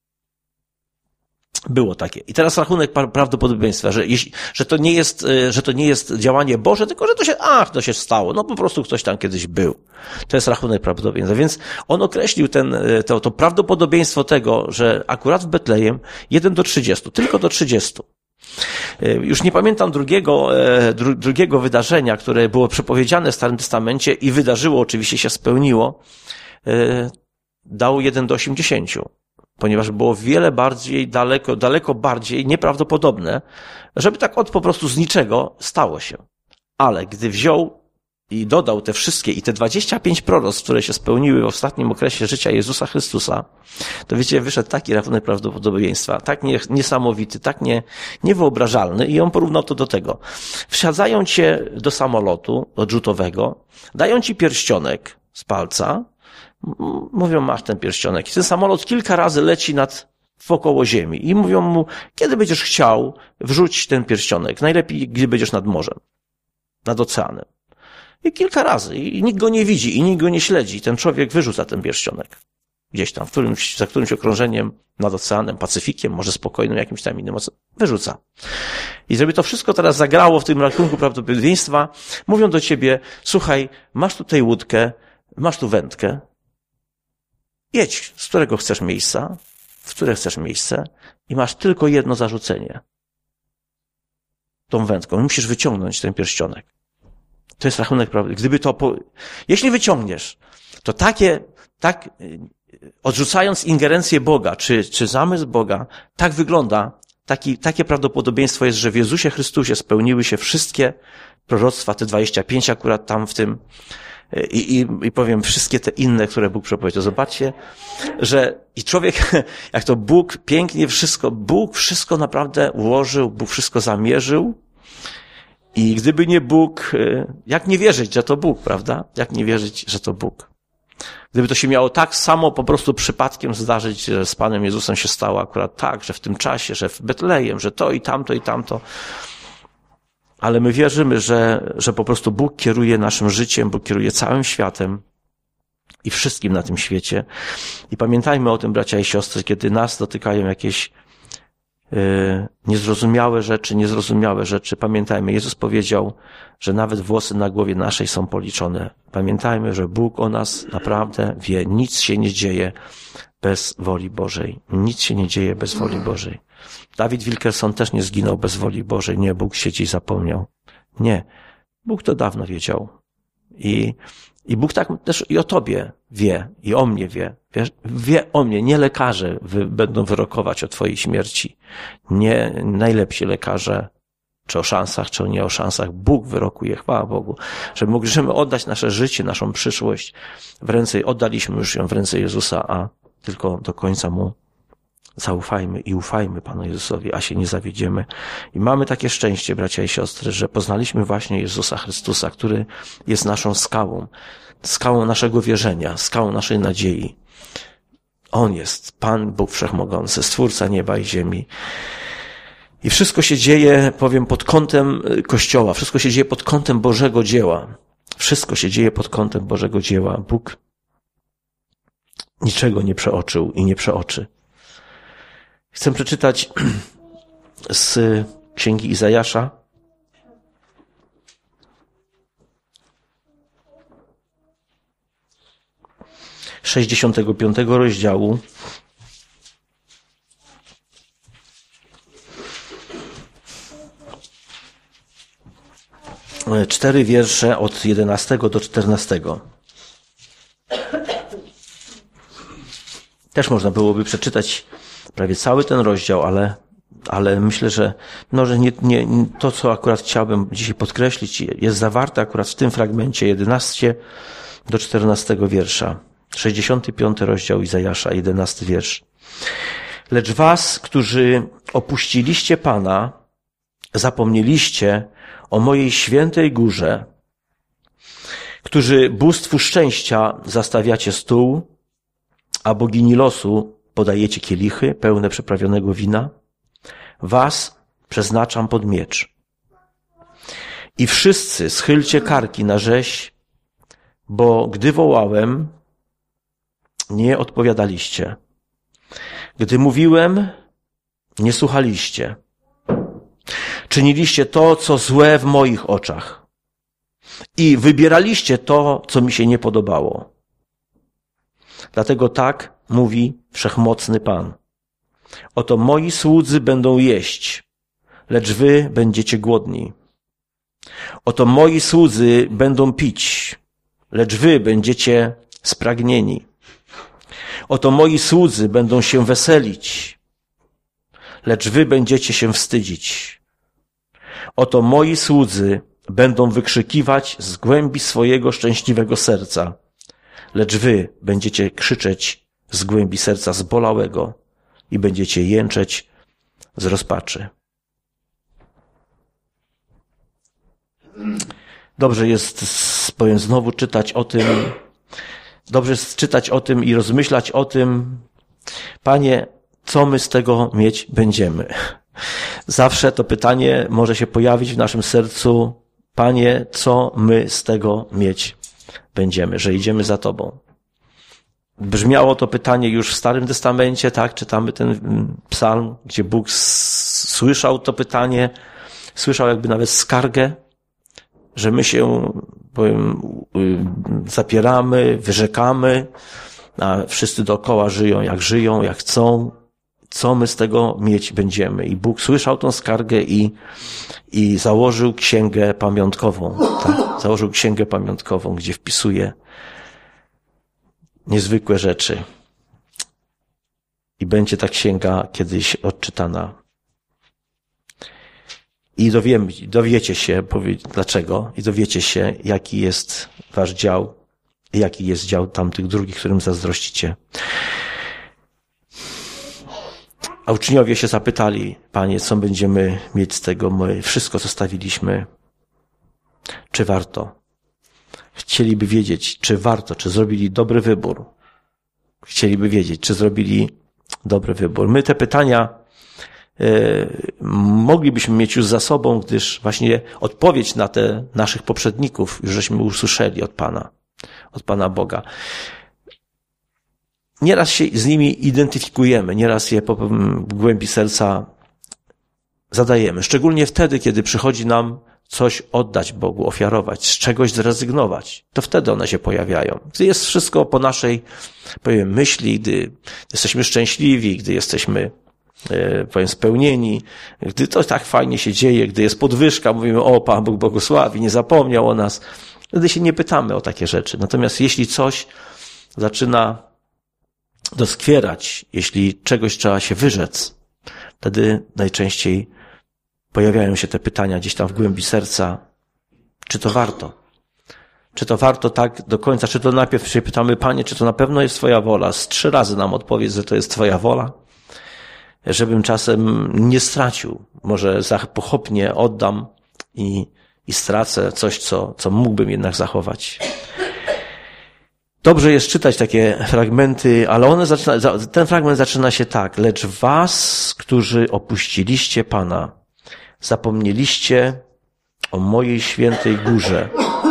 S3: Było takie. I teraz rachunek prawdopodobieństwa, że to nie jest działanie Boże, tylko że to się stało. No po prostu ktoś tam kiedyś był. To jest rachunek prawdopodobieństwa. Więc on określił to prawdopodobieństwo tego, że akurat w Betlejem 1 do 30, tylko do 30. Już nie pamiętam drugiego wydarzenia, które było przepowiedziane w Starym Testamencie i wydarzyło, oczywiście się spełniło. Dał 1 do 80. Ponieważ było wiele bardziej, daleko bardziej nieprawdopodobne, żeby tak po prostu z niczego stało się. Ale gdy wziął i dodał te wszystkie i te 25 proroctw, które się spełniły w ostatnim okresie życia Jezusa Chrystusa, to wiecie, wyszedł taki rachunek prawdopodobieństwa, tak niesamowity, tak niewyobrażalny i on porównał to do tego. Wsadzają cię do samolotu odrzutowego, dają ci pierścionek z palca, mówią, masz ten pierścionek. I ten samolot kilka razy leci wokoło ziemi. I mówią mu, kiedy będziesz chciał, wrzuć ten pierścionek. Najlepiej, gdy będziesz nad morzem, nad oceanem. I kilka razy. I nikt go nie widzi, i nikt go nie śledzi. Ten człowiek wyrzuca ten pierścionek. Gdzieś tam, za którymś okrążeniem nad oceanem, Pacyfikiem, może spokojnym, jakimś tam innym oceanem. Wyrzuca. I żeby to wszystko teraz zagrało w tym rachunku prawdopodobieństwa, mówią do ciebie, słuchaj, masz tutaj łódkę, masz tu wędkę, jedź, z którego chcesz miejsca, w które chcesz miejsce i masz tylko jedno zarzucenie. Tą wędką. Musisz wyciągnąć ten pierścionek. To jest rachunek prawdy. Jeśli wyciągniesz, to odrzucając ingerencję Boga, czy zamysł Boga, tak wygląda, takie prawdopodobieństwo jest, że w Jezusie Chrystusie spełniły się wszystkie proroctwa, te 25 akurat tam w tym, i powiem wszystkie te inne, które Bóg przepowiedział. Zobaczcie, że i człowiek, jak to Bóg pięknie Bóg wszystko naprawdę ułożył, Bóg wszystko zamierzył i gdyby nie Bóg, jak nie wierzyć, że to Bóg, prawda? Jak nie wierzyć, że to Bóg? Gdyby to się miało tak samo po prostu przypadkiem zdarzyć, że z Panem Jezusem się stało akurat tak, że w tym czasie, że w Betlejem, że to i tamto, ale my wierzymy, że po prostu Bóg kieruje naszym życiem, Bóg kieruje całym światem i wszystkim na tym świecie. I pamiętajmy o tym, bracia i siostry, kiedy nas dotykają jakieś niezrozumiałe rzeczy. Pamiętajmy, Jezus powiedział, że nawet włosy na głowie naszej są policzone. Pamiętajmy, że Bóg o nas naprawdę wie. Nic się nie dzieje bez woli Bożej. Nic się nie dzieje bez woli Bożej. David Wilkerson też nie zginął bez woli Bożej. Nie, Bóg się gdzieś zapomniał. Nie. Bóg to dawno wiedział. I Bóg tak też i o tobie wie, i o mnie wie. Wie o mnie. Nie lekarze będą wyrokować o twojej śmierci. Nie najlepsi lekarze, czy o szansach, czy nie o szansach. Bóg wyrokuje, chwała Bogu, że możemy oddać nasze życie, naszą przyszłość w ręce, oddaliśmy już ją w ręce Jezusa, a tylko do końca Mu zaufajmy i ufajmy Panu Jezusowi, a się nie zawiedziemy. I mamy takie szczęście, bracia i siostry, że poznaliśmy właśnie Jezusa Chrystusa, który jest naszą skałą naszego wierzenia, skałą naszej nadziei. On jest Pan Bóg Wszechmogący, Stwórca nieba i ziemi. I wszystko się dzieje, powiem, pod kątem Kościoła, wszystko się dzieje pod kątem Bożego dzieła. Wszystko się dzieje pod kątem Bożego dzieła. Bóg niczego nie przeoczył i nie przeoczy. Chcę przeczytać z Księgi Izajasza, 65 rozdziału. Cztery wiersze od 11 do 14. Też można byłoby przeczytać prawie cały ten rozdział, ale myślę, że nie to, co akurat chciałbym dzisiaj podkreślić, jest zawarte akurat w tym fragmencie 11 do 14 wiersza. 65 rozdział Izajasza, 11 wiersz. Lecz was, którzy opuściliście Pana, zapomnieliście o mojej świętej górze, którzy bóstwu szczęścia zastawiacie stół, a bogini losu podajecie kielichy pełne przyprawionego wina, was przeznaczam pod miecz. I wszyscy schylcie karki na rzeź, bo gdy wołałem, nie odpowiadaliście. Gdy mówiłem, nie słuchaliście. Czyniliście to, co złe w moich oczach. I wybieraliście to, co mi się nie podobało. Dlatego tak mówi Wszechmocny Pan. Oto moi słudzy będą jeść, lecz wy będziecie głodni. Oto moi słudzy będą pić, lecz wy będziecie spragnieni. Oto moi słudzy będą się weselić, lecz wy będziecie się wstydzić. Oto moi słudzy będą wykrzykiwać z głębi swojego szczęśliwego serca, lecz wy będziecie krzyczeć z głębi serca zbolałego i będziecie jęczeć z rozpaczy. Dobrze jest, powiem znowu, czytać o tym, dobrze jest czytać o tym i rozmyślać o tym, Panie, co my z tego mieć będziemy? Zawsze to pytanie może się pojawić w naszym sercu, Panie, co my z tego mieć będziemy, że idziemy za Tobą. Brzmiało to pytanie już w Starym Testamencie, tak? Czytamy ten psalm, gdzie Bóg słyszał to pytanie, słyszał jakby nawet skargę, że my się, powiem, zapieramy, wyrzekamy, a wszyscy dookoła żyją, jak chcą. Co my z tego mieć będziemy? I Bóg słyszał tą skargę i założył księgę pamiątkową, tak? Założył księgę pamiątkową, gdzie wpisuje niezwykłe rzeczy. I będzie ta księga kiedyś odczytana. I dowiecie się, dlaczego, i dowiecie się, jaki jest wasz dział, i jaki jest dział tamtych drugich, którym zazdrościcie. A uczniowie się zapytali, Panie, co będziemy mieć z tego? My wszystko zostawiliśmy. Czy warto? Chcieliby wiedzieć, czy warto, czy zrobili dobry wybór. Chcieliby wiedzieć, czy zrobili dobry wybór. My te pytania moglibyśmy mieć już za sobą, gdyż właśnie odpowiedź na te naszych poprzedników już żeśmy usłyszeli od Pana Boga. Nieraz się z nimi identyfikujemy, nieraz je w głębi serca zadajemy. Szczególnie wtedy, kiedy przychodzi nam coś oddać Bogu, ofiarować, z czegoś zrezygnować. To wtedy one się pojawiają. Gdy jest wszystko po naszej, powiem, myśli, gdy jesteśmy szczęśliwi, gdy jesteśmy, powiem, spełnieni, gdy to tak fajnie się dzieje, gdy jest podwyżka, mówimy, o, Pan Bóg błogosławi, nie zapomniał o nas. Wtedy się nie pytamy o takie rzeczy. Natomiast jeśli coś zaczyna doskwierać, jeśli czegoś trzeba się wyrzec, wtedy najczęściej pojawiają się te pytania gdzieś tam w głębi serca. Czy to warto? Czy to warto tak do końca? Czy to najpierw się pytamy, Panie, czy to na pewno jest Twoja wola? Z 3 razy nam odpowiedz, że to jest Twoja wola. Żebym czasem nie stracił. Może pochopnie oddam i stracę coś, co mógłbym jednak zachować. Dobrze jest czytać takie fragmenty, ale ten fragment zaczyna się tak. Lecz was, którzy opuściliście Pana, zapomnieliście o mojej świętej górze.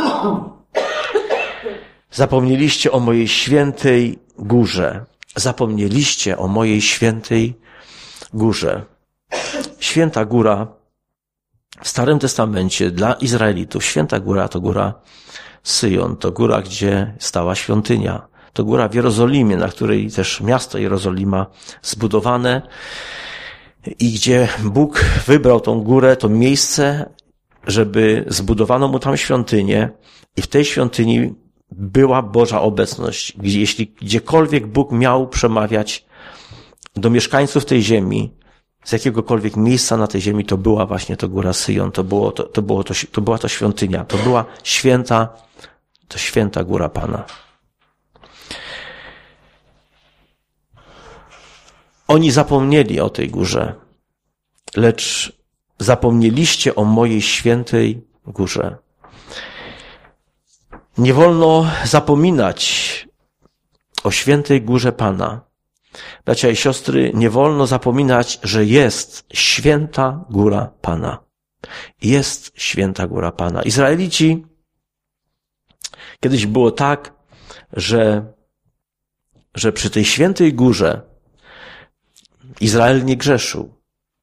S3: Zapomnieliście o mojej świętej górze. Zapomnieliście o mojej świętej górze. Święta góra w Starym Testamencie dla Izraelitów, święta góra to góra Syjon, to góra, gdzie stała świątynia. To góra w Jerozolimie, na której też miasto Jerozolima zbudowane i gdzie Bóg wybrał tą górę, to miejsce, żeby zbudowano mu tam świątynię i w tej świątyni była Boża obecność. Jeśli gdziekolwiek Bóg miał przemawiać do mieszkańców tej ziemi, z jakiegokolwiek miejsca na tej ziemi, to była właśnie to góra Syjon, to była to świątynia, to była święta góra Pana. Oni zapomnieli o tej górze, lecz zapomnieliście o mojej świętej górze. Nie wolno zapominać o świętej górze Pana. Bracia i siostry, nie wolno zapominać, że jest święta góra Pana. Jest święta góra Pana. Izraelici, kiedyś było tak, że przy tej świętej górze Izrael nie grzeszył.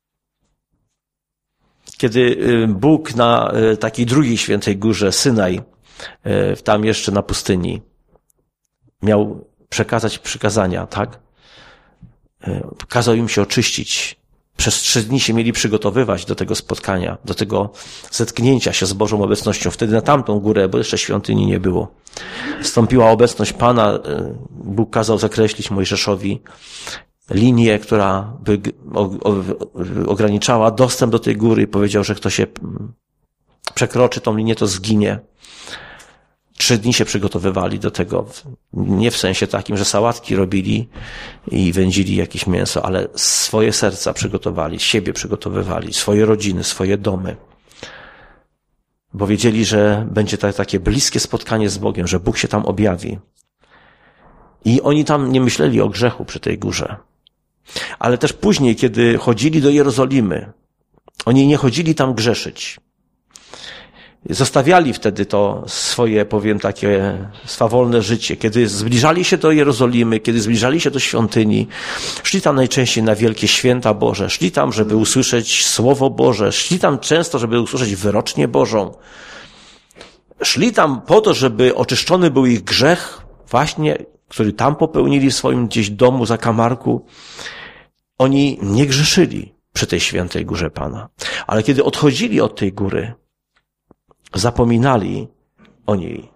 S3: Kiedy Bóg na takiej drugiej świętej górze, Synaj, tam jeszcze na pustyni, miał przekazać przykazania, tak? Kazał im się oczyścić. Przez 3 dni się mieli przygotowywać do tego spotkania, do tego zetknięcia się z Bożą obecnością. Wtedy na tamtą górę, bo jeszcze świątyni nie było, wstąpiła obecność Pana. Bóg kazał zakreślić Mojżeszowi linię, która by ograniczała dostęp do tej góry i powiedział, że kto się przekroczy tą linię, to zginie. 3 dni się przygotowywali do tego. Nie w sensie takim, że sałatki robili i wędzili jakieś mięso, ale swoje serca przygotowali, siebie przygotowywali, swoje rodziny, swoje domy. Bo wiedzieli, że będzie takie bliskie spotkanie z Bogiem, że Bóg się tam objawi. I oni tam nie myśleli o grzechu przy tej górze. Ale też później, kiedy chodzili do Jerozolimy, oni nie chodzili tam grzeszyć. Zostawiali wtedy to swoje, powiem, takie swawolne życie. Kiedy zbliżali się do Jerozolimy, kiedy zbliżali się do świątyni, szli tam najczęściej na wielkie święta Boże, szli tam, żeby usłyszeć Słowo Boże, szli tam często, żeby usłyszeć wyrocznię Bożą. Szli tam po to, żeby oczyszczony był ich grzech, właśnie, który tam popełnili w swoim gdzieś domu, zakamarku. Oni nie grzeszyli przy tej świętej górze Pana. Ale kiedy odchodzili od tej góry, zapominali o niej.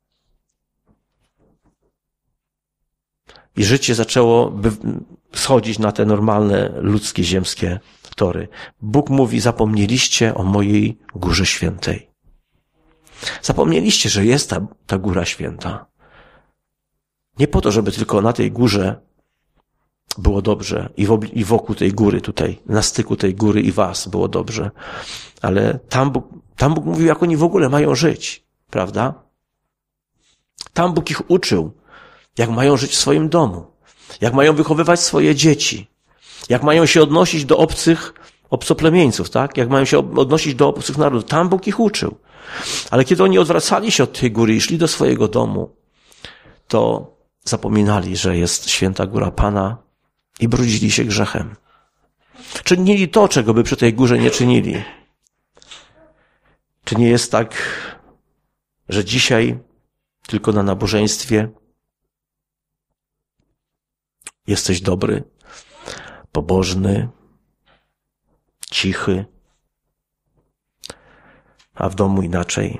S3: I życie zaczęło schodzić na te normalne, ludzkie, ziemskie tory. Bóg mówi, zapomnieliście o mojej górze świętej. Zapomnieliście, że jest ta góra święta. Nie po to, żeby tylko na tej górze było dobrze i wokół tej góry tutaj, na styku tej góry i was było dobrze. Ale tam Bóg mówił, jak oni w ogóle mają żyć, prawda? Tam Bóg ich uczył, jak mają żyć w swoim domu, jak mają wychowywać swoje dzieci, jak mają się odnosić do obcoplemieńców, tak? Jak mają się odnosić do obcych narodów. Tam Bóg ich uczył. Ale kiedy oni odwracali się od tej góry i szli do swojego domu, to zapominali, że jest święta góra Pana i brudzili się grzechem. Czynili to, czego by przy tej górze nie czynili. Czy nie jest tak, że dzisiaj tylko na nabożeństwie jesteś dobry, pobożny, cichy, a w domu inaczej?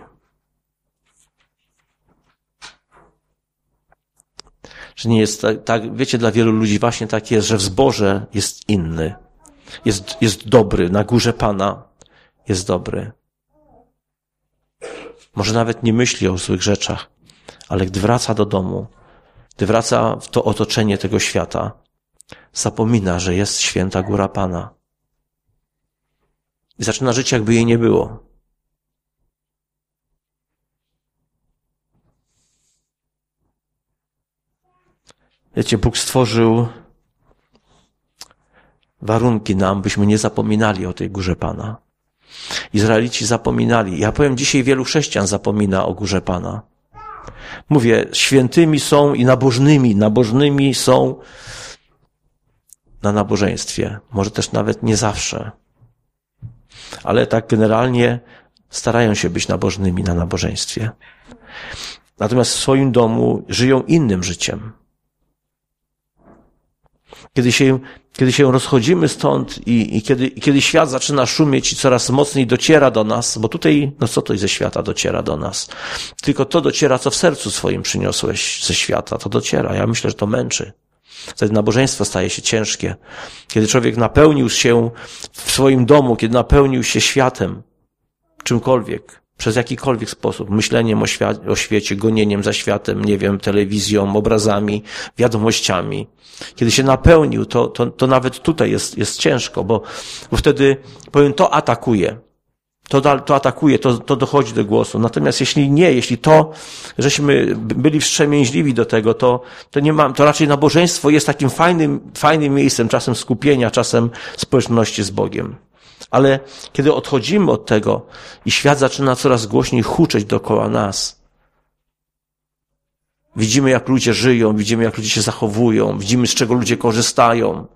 S3: Czy nie jest tak, wiecie, dla wielu ludzi właśnie tak jest, że w zborze jest inny, jest dobry, na górze Pana, jest dobry. Może nawet nie myśli o złych rzeczach, ale gdy wraca do domu, gdy wraca w to otoczenie tego świata, zapomina, że jest święta góra Pana. I zaczyna żyć, jakby jej nie było. Wiecie, Bóg stworzył warunki nam, byśmy nie zapominali o tej górze Pana. Izraelici zapominali. Ja powiem, dzisiaj wielu chrześcijan zapomina o górze Pana. Mówię, świętymi są i nabożnymi są na nabożeństwie. Może też nawet nie zawsze. Ale tak generalnie starają się być nabożnymi na nabożeństwie. Natomiast w swoim domu żyją innym życiem. Kiedy się rozchodzimy stąd i kiedy świat zaczyna szumieć i coraz mocniej dociera do nas, bo tutaj, no co to ze świata dociera do nas? Tylko to dociera, co w sercu swoim przyniosłeś ze świata, to dociera. Ja myślę, że to męczy. Wtedy nabożeństwo staje się ciężkie. Kiedy człowiek napełnił się w swoim domu, kiedy napełnił się światem, czymkolwiek, przez jakikolwiek sposób, myśleniem o świecie, gonieniem za światem, nie wiem, telewizją, obrazami, wiadomościami. Kiedy się napełnił, to nawet tutaj jest ciężko, bo wtedy, powiem, to atakuje. To atakuje, to dochodzi do głosu. Natomiast jeśli żeśmy byli wstrzemięźliwi do tego, to raczej nabożeństwo jest takim fajnym miejscem, czasem skupienia, czasem społeczności z Bogiem. Ale kiedy odchodzimy od tego i świat zaczyna coraz głośniej huczeć dookoła nas, widzimy, jak ludzie żyją, widzimy, jak ludzie się zachowują, widzimy, z czego ludzie korzystają,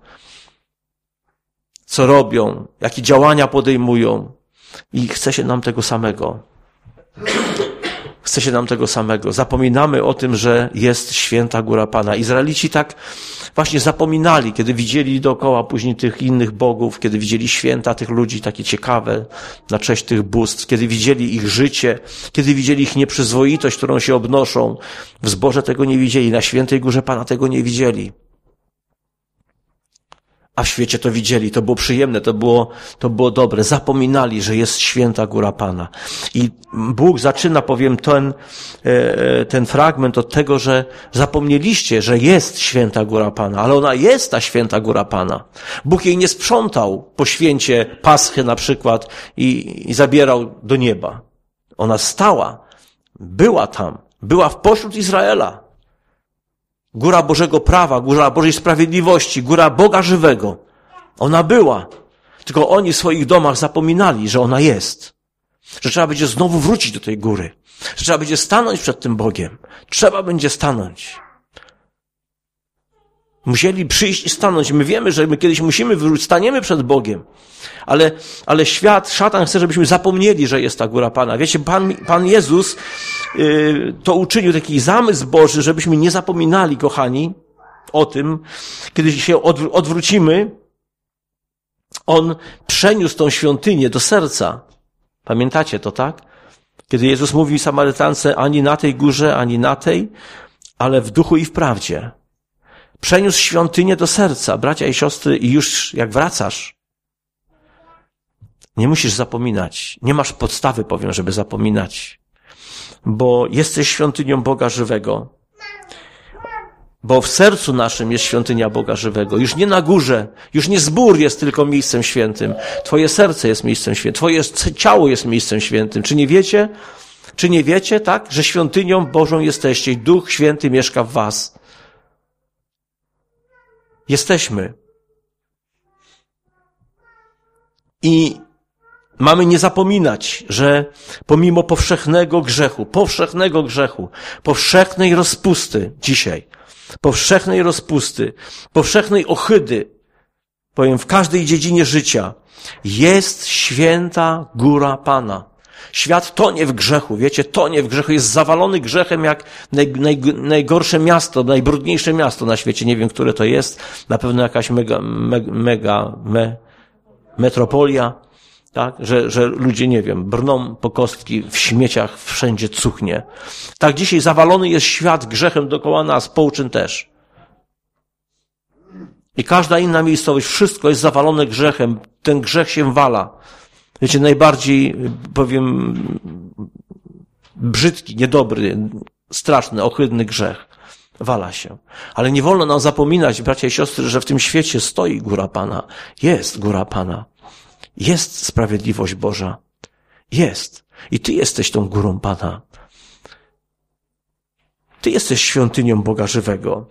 S3: co robią, jakie działania podejmują i chce się nam tego samego. Chce się nam tego samego. Zapominamy o tym, że jest święta góra Pana. Izraelici tak właśnie zapominali, kiedy widzieli dookoła później tych innych bogów, kiedy widzieli święta tych ludzi, takie ciekawe, na cześć tych bóstw, kiedy widzieli ich życie, kiedy widzieli ich nieprzyzwoitość, którą się obnoszą. W zborze tego nie widzieli, na świętej górze Pana tego nie widzieli. A w świecie to widzieli, to było przyjemne, to było dobre. Zapominali, że jest święta góra Pana. I Bóg zaczyna, powiem, ten fragment od tego, że zapomnieliście, że jest święta góra Pana, ale ona jest ta święta góra Pana. Bóg jej nie sprzątał po święcie Paschy na przykład i zabierał do nieba. Ona stała, była tam, była pośród Izraela. Góra Bożego prawa, góra Bożej sprawiedliwości, góra Boga żywego. Ona była. Tylko oni w swoich domach zapominali, że ona jest. Że trzeba będzie znowu wrócić do tej góry. Że trzeba będzie stanąć przed tym Bogiem. Trzeba będzie stanąć. Musieli przyjść i stanąć. My wiemy, że my kiedyś musimy wrócić, staniemy przed Bogiem. Ale szatan chce, żebyśmy zapomnieli, że jest ta góra Pana. Wiecie, Pan Jezus to uczynił taki zamysł Boży, żebyśmy nie zapominali, kochani, o tym, kiedy się odwrócimy, On przeniósł tą świątynię do serca. Pamiętacie to, tak? Kiedy Jezus mówi Samarytance, ani na tej górze, ani na tej, ale w duchu i w prawdzie. Przeniósł świątynię do serca, bracia i siostry, i już jak wracasz, nie musisz zapominać. Nie masz podstawy, powiem, żeby zapominać. Bo jesteś świątynią Boga żywego. Bo w sercu naszym jest świątynia Boga żywego. Już nie na górze, już nie zbór jest tylko miejscem świętym. Twoje serce jest miejscem świętym. Twoje ciało jest miejscem świętym. Czy nie wiecie? Czy nie wiecie, tak? Że świątynią Bożą jesteście i Duch Święty mieszka w was. Jesteśmy. I mamy nie zapominać, że pomimo powszechnego grzechu, powszechnej rozpusty dzisiaj, powszechnej ohydy, powiem, w każdej dziedzinie życia, jest święta góra Pana. Świat tonie w grzechu, wiecie, tonie w grzechu, jest zawalony grzechem jak najgorsze miasto, najbrudniejsze miasto na świecie, nie wiem, które to jest, na pewno jakaś metropolia, tak, że ludzie, nie wiem, brną po kostki, w śmieciach wszędzie cuchnie. Tak dzisiaj zawalony jest świat grzechem dookoła nas, Połczyn też. I każda inna miejscowość, wszystko jest zawalone grzechem, ten grzech się wala. Wiecie, najbardziej, powiem, brzydki, niedobry, straszny, ohydny grzech wala się. Ale nie wolno nam zapominać, bracia i siostry, że w tym świecie stoi góra Pana. Jest góra Pana. Jest sprawiedliwość Boża. Jest. I Ty jesteś tą górą Pana. Ty jesteś świątynią Boga żywego.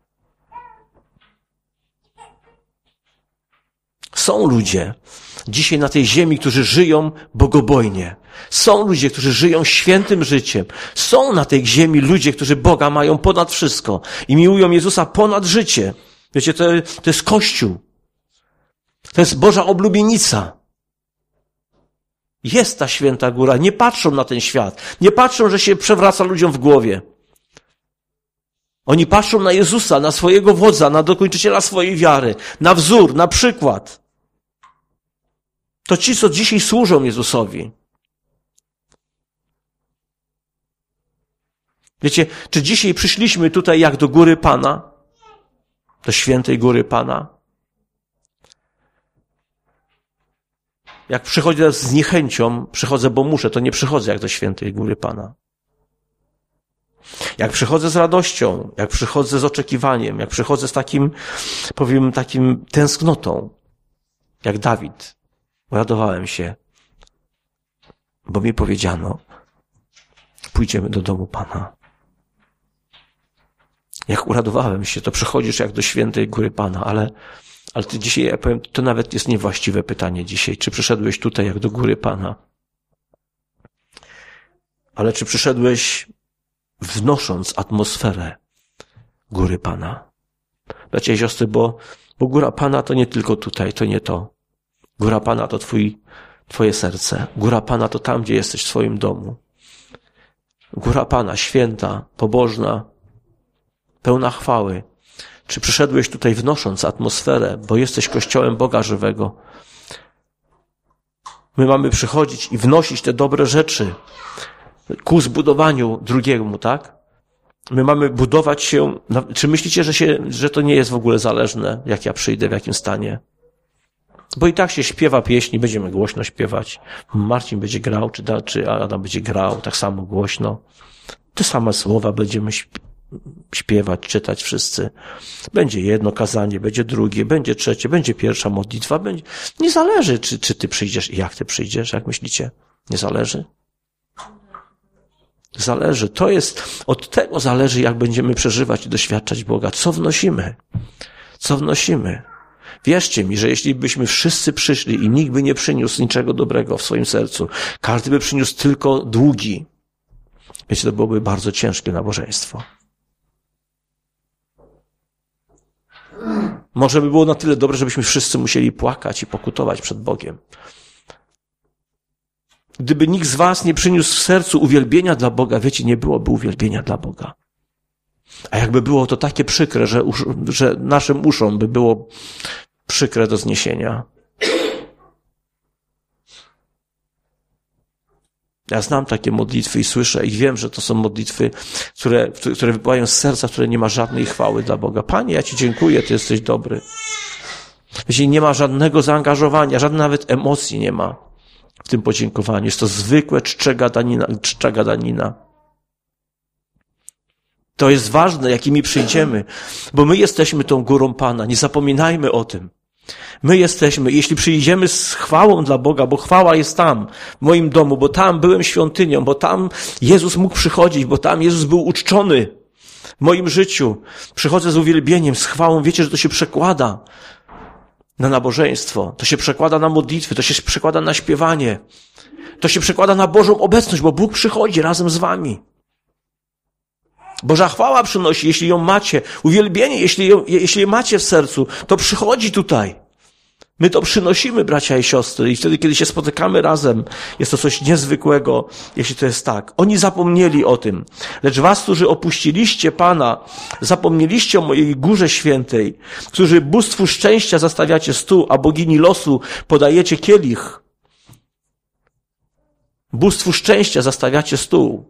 S3: Są ludzie dzisiaj na tej ziemi, którzy żyją bogobojnie. Są ludzie, którzy żyją świętym życiem. Są na tej ziemi ludzie, którzy Boga mają ponad wszystko i miłują Jezusa ponad życie. Wiecie, to jest Kościół. To jest Boża oblubienica. Jest ta święta góra. Nie patrzą na ten świat. Nie patrzą, że się przewraca ludziom w głowie. Oni patrzą na Jezusa, na swojego wodza, na dokończyciela swojej wiary, na wzór, na przykład. To ci, co dzisiaj służą Jezusowi. Wiecie, czy dzisiaj przyszliśmy tutaj jak do góry Pana? Do świętej góry Pana? Jak przychodzę z niechęcią, przychodzę, bo muszę, to nie przychodzę jak do świętej góry Pana. Jak przychodzę z radością, jak przychodzę z oczekiwaniem, jak przychodzę z takim, powiem, takim tęsknotą, jak Dawid, uradowałem się, bo mi powiedziano, pójdziemy do domu Pana. Jak uradowałem się, to przychodzisz jak do świętej góry Pana, ale ty dzisiaj, ja powiem, to nawet jest niewłaściwe pytanie dzisiaj, czy przyszedłeś tutaj jak do góry Pana, ale czy przyszedłeś wnosząc atmosferę góry Pana. Bracia i siostry, bo góra Pana to nie tylko tutaj, to nie to. Góra Pana to twoje serce. Góra Pana to tam, gdzie jesteś w swoim domu. Góra Pana, święta, pobożna, pełna chwały. Czy przyszedłeś tutaj wnosząc atmosferę, bo jesteś Kościołem Boga żywego? My mamy przychodzić i wnosić te dobre rzeczy ku zbudowaniu drugiemu, tak? My mamy budować się. Czy myślicie, że to nie jest w ogóle zależne, jak ja przyjdę, w jakim stanie? Bo i tak się śpiewa pieśni, będziemy głośno śpiewać. Marcin będzie grał, czy Adam będzie grał tak samo głośno. Te same słowa będziemy śpiewać, czytać wszyscy. Będzie jedno kazanie, będzie drugie, będzie trzecie, będzie pierwsza modlitwa. Nie zależy, czy ty przyjdziesz i jak ty przyjdziesz, jak myślicie? Nie zależy? Zależy. Od tego zależy, jak będziemy przeżywać i doświadczać Boga. Co wnosimy? Co wnosimy? Wierzcie mi, że jeśli byśmy wszyscy przyszli i nikt by nie przyniósł niczego dobrego w swoim sercu, każdy by przyniósł tylko długi, wiecie, to byłoby bardzo ciężkie nabożeństwo. Może by było na tyle dobre, żebyśmy wszyscy musieli płakać i pokutować przed Bogiem. Gdyby nikt z was nie przyniósł w sercu uwielbienia dla Boga, wiecie, nie byłoby uwielbienia dla Boga. A jakby było to takie przykre, że naszym uszom by było przykre do zniesienia. Ja znam takie modlitwy i słyszę i wiem, że to są modlitwy, które wypływają z serca, które nie ma żadnej chwały dla Boga. Panie, ja Ci dziękuję, Ty jesteś dobry. Wiecie, nie ma żadnego zaangażowania, żadnej nawet emocji nie ma w tym podziękowaniu. Jest to zwykłe czcza gadanina. To jest ważne, jakimi przyjdziemy, bo my jesteśmy tą górą Pana. Nie zapominajmy o tym. My jesteśmy, jeśli przyjdziemy z chwałą dla Boga, bo chwała jest tam, w moim domu, bo tam byłem świątynią, bo tam Jezus mógł przychodzić, bo tam Jezus był uczczony w moim życiu. Przychodzę z uwielbieniem, z chwałą. Wiecie, że to się przekłada na nabożeństwo, to się przekłada na modlitwy, to się przekłada na śpiewanie, to się przekłada na Bożą obecność, bo Bóg przychodzi razem z wami. Boża chwała przynosi, jeśli ją macie. Uwielbienie, jeśli je macie w sercu, to przychodzi tutaj. My to przynosimy, bracia i siostry, i wtedy, kiedy się spotykamy razem, jest to coś niezwykłego, jeśli to jest tak. Oni zapomnieli o tym. Lecz was, którzy opuściliście Pana, zapomnieliście o mojej górze świętej, którzy bóstwu szczęścia zastawiacie stół, a bogini losu podajecie kielich. Bóstwu szczęścia zastawiacie stół.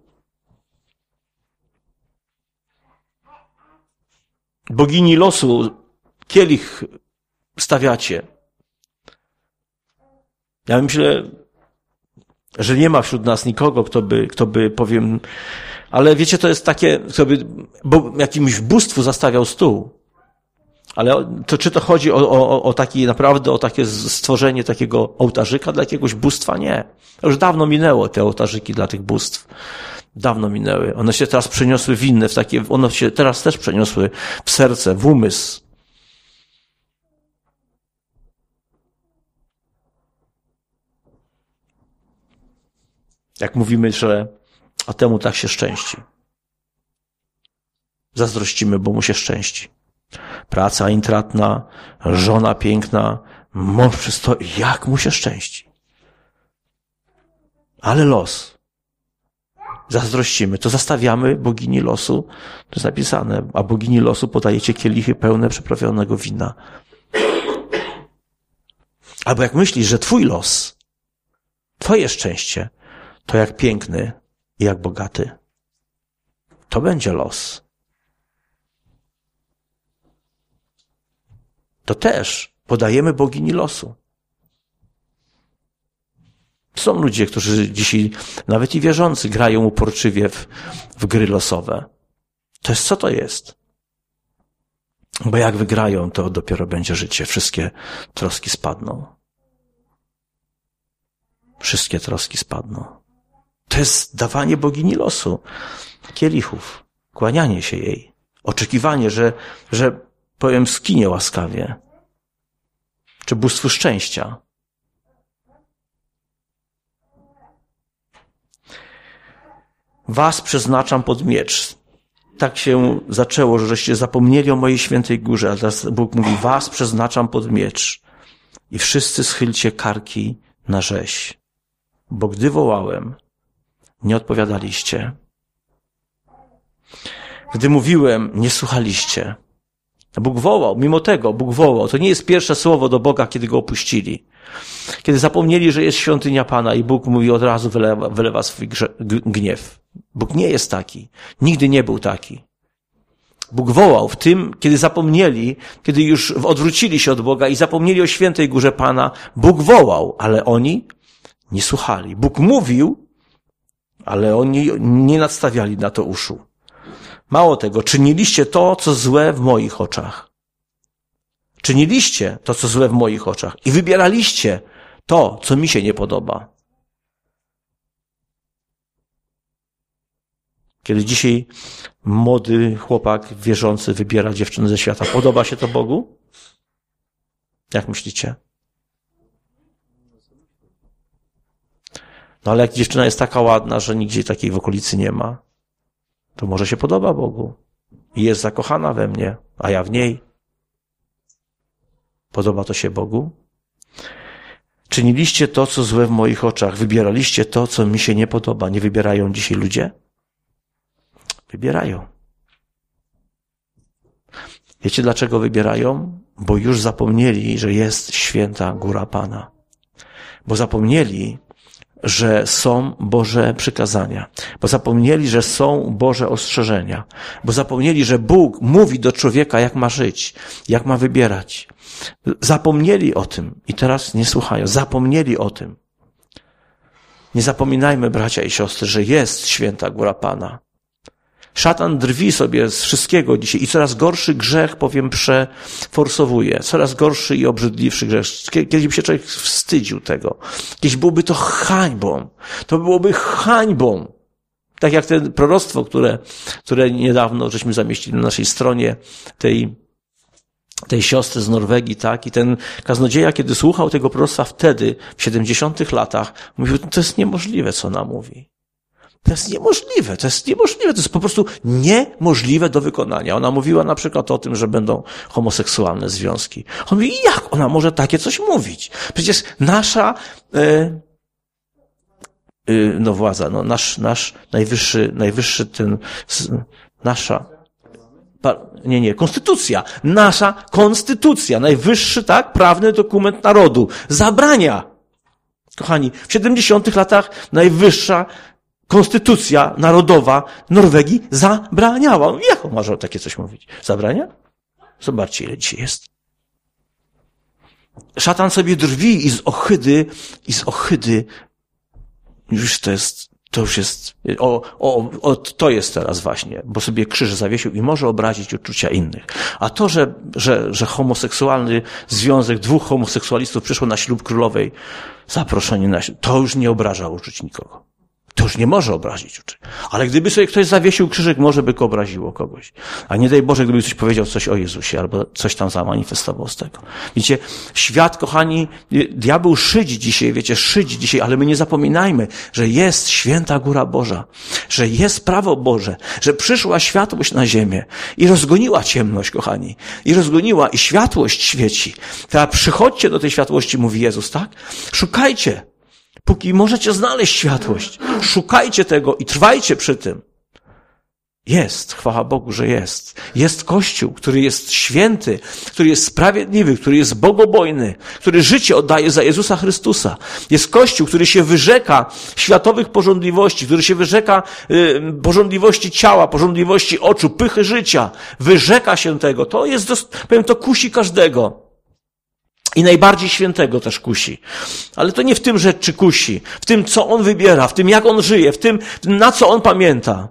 S3: Bogini losu kielich stawiacie. Ja myślę, że nie ma wśród nas nikogo, kto by powiem, ale wiecie, to jest takie, bo jakimś bóstwu zastawiał stół. Ale czy to chodzi o taki, naprawdę o takie stworzenie takiego ołtarzyka dla jakiegoś bóstwa? Nie. Już dawno minęło te ołtarzyki dla tych bóstw. Dawno minęły. One się teraz przeniosły w inne, one się teraz też przeniosły w serce, w umysł. Jak mówimy, że a temu tak się szczęści. Zazdrościmy, bo mu się szczęści. Praca intratna, żona piękna, mąż przystojny. Jak mu się szczęści? Ale los. Zazdrościmy. To zastawiamy bogini losu. To jest napisane. A bogini losu podajecie kielichy pełne przyprawionego wina. Albo jak myślisz, że twój los, twoje szczęście, to jak piękny i jak bogaty. To będzie los. To też podajemy bogini losu. Są ludzie, którzy dzisiaj, nawet i wierzący, grają uporczywie w gry losowe. Co to jest? Bo jak wygrają, to dopiero będzie życie. Wszystkie troski spadną. Wszystkie troski spadną. To jest dawanie bogini losu, kielichów, kłanianie się jej, oczekiwanie, że powiem, skinie łaskawie, czy bóstwu szczęścia. Was przeznaczam pod miecz. Tak się zaczęło, żeście zapomnieli o mojej świętej górze, a teraz Bóg mówi, was przeznaczam pod miecz i wszyscy schylcie karki na rzeź. Bo gdy wołałem, nie odpowiadaliście. Gdy mówiłem, nie słuchaliście. Bóg wołał, mimo tego Bóg wołał. To nie jest pierwsze słowo do Boga, kiedy Go opuścili. Kiedy zapomnieli, że jest świątynia Pana i Bóg mówi, od razu wylewa swój gniew. Bóg nie jest taki. Nigdy nie był taki. Bóg wołał w tym, kiedy zapomnieli, kiedy już odwrócili się od Boga i zapomnieli o świętej górze Pana. Bóg wołał, ale oni nie słuchali. Bóg mówił, ale oni nie nadstawiali na to uszu. Mało tego, czyniliście to, co złe w moich oczach. Czyniliście to, co złe w moich oczach i wybieraliście to, co mi się nie podoba. Kiedy dzisiaj młody chłopak wierzący wybiera dziewczynę ze świata, podoba się to Bogu? Jak myślicie? No ale jak dziewczyna jest taka ładna, że nigdzie takiej w okolicy nie ma, to może się podoba Bogu. I jest zakochana we mnie, a ja w niej. Podoba to się Bogu? Czyniliście to, co złe w moich oczach. Wybieraliście to, co mi się nie podoba. Nie wybierają dzisiaj ludzie? Wybierają. Wiecie, dlaczego wybierają? Bo już zapomnieli, że jest święta góra Pana. Bo zapomnieli, że są Boże przykazania. Bo zapomnieli, że są Boże ostrzeżenia. Bo zapomnieli, że Bóg mówi do człowieka, jak ma żyć, jak ma wybierać. Zapomnieli o tym i teraz nie słuchają. Zapomnieli o tym. Nie zapominajmy, bracia i siostry, że jest święta góra Pana. Szatan drwi sobie z wszystkiego dzisiaj i coraz gorszy grzech, powiem, przeforsowuje. Coraz gorszy i obrzydliwszy grzech. Kiedyś by się człowiek wstydził tego. Kiedyś byłoby to hańbą. To byłoby hańbą. Tak jak te proroctwo, które niedawno żeśmy zamieścili na naszej stronie tej siostry z Norwegii, tak? I ten kaznodzieja, kiedy słuchał tego proroctwa wtedy, w 70 latach, mówił, to jest niemożliwe, co ona mówi. To jest niemożliwe, to jest po prostu niemożliwe do wykonania. Ona mówiła na przykład o tym, że będą homoseksualne związki. On mówi, jak ona może takie coś mówić? Przecież nasza władza, nasz najwyższy konstytucja. Nasza konstytucja, najwyższy, tak, prawny dokument narodu, zabrania. Kochani, w 70 latach najwyższa konstytucja narodowa Norwegii zabraniała. Jak on może takie coś mówić? Zabrania? Zobaczcie, ile dzisiaj jest. Szatan sobie drwi i z ohydy to jest teraz właśnie, bo sobie krzyż zawiesił i może obrazić uczucia innych. A to, że homoseksualny związek dwóch homoseksualistów przyszło na ślub królowej, zaproszenie na ślub, to już nie obraża uczuć nikogo. To już nie może obrazić uczuć. Ale gdyby sobie ktoś zawiesił krzyżyk, może by obraziło kogoś. A nie daj Boże, gdyby ktoś powiedział coś o Jezusie, albo coś tam zamanifestował z tego. Wiecie, świat, kochani, diabeł szydzi dzisiaj, ale my nie zapominajmy, że jest święta góra Boża, że jest prawo Boże, że przyszła światłość na ziemię i rozgoniła ciemność, kochani. I światłość świeci. Teraz przychodźcie do tej światłości, mówi Jezus, tak? Szukajcie. Póki możecie znaleźć światłość, szukajcie tego i trwajcie przy tym. Jest, chwała Bogu, że jest. Jest Kościół, który jest święty, który jest sprawiedliwy, który jest bogobojny, który życie oddaje za Jezusa Chrystusa. Jest Kościół, który się wyrzeka światowych porządliwości, który się wyrzeka porządliwości ciała, porządliwości oczu, pychy życia. Wyrzeka się tego. To jest, to kusi każdego. I najbardziej świętego też kusi. Ale to nie w tym rzeczy kusi. W tym, co on wybiera, w tym, jak on żyje, w tym, na co on pamięta.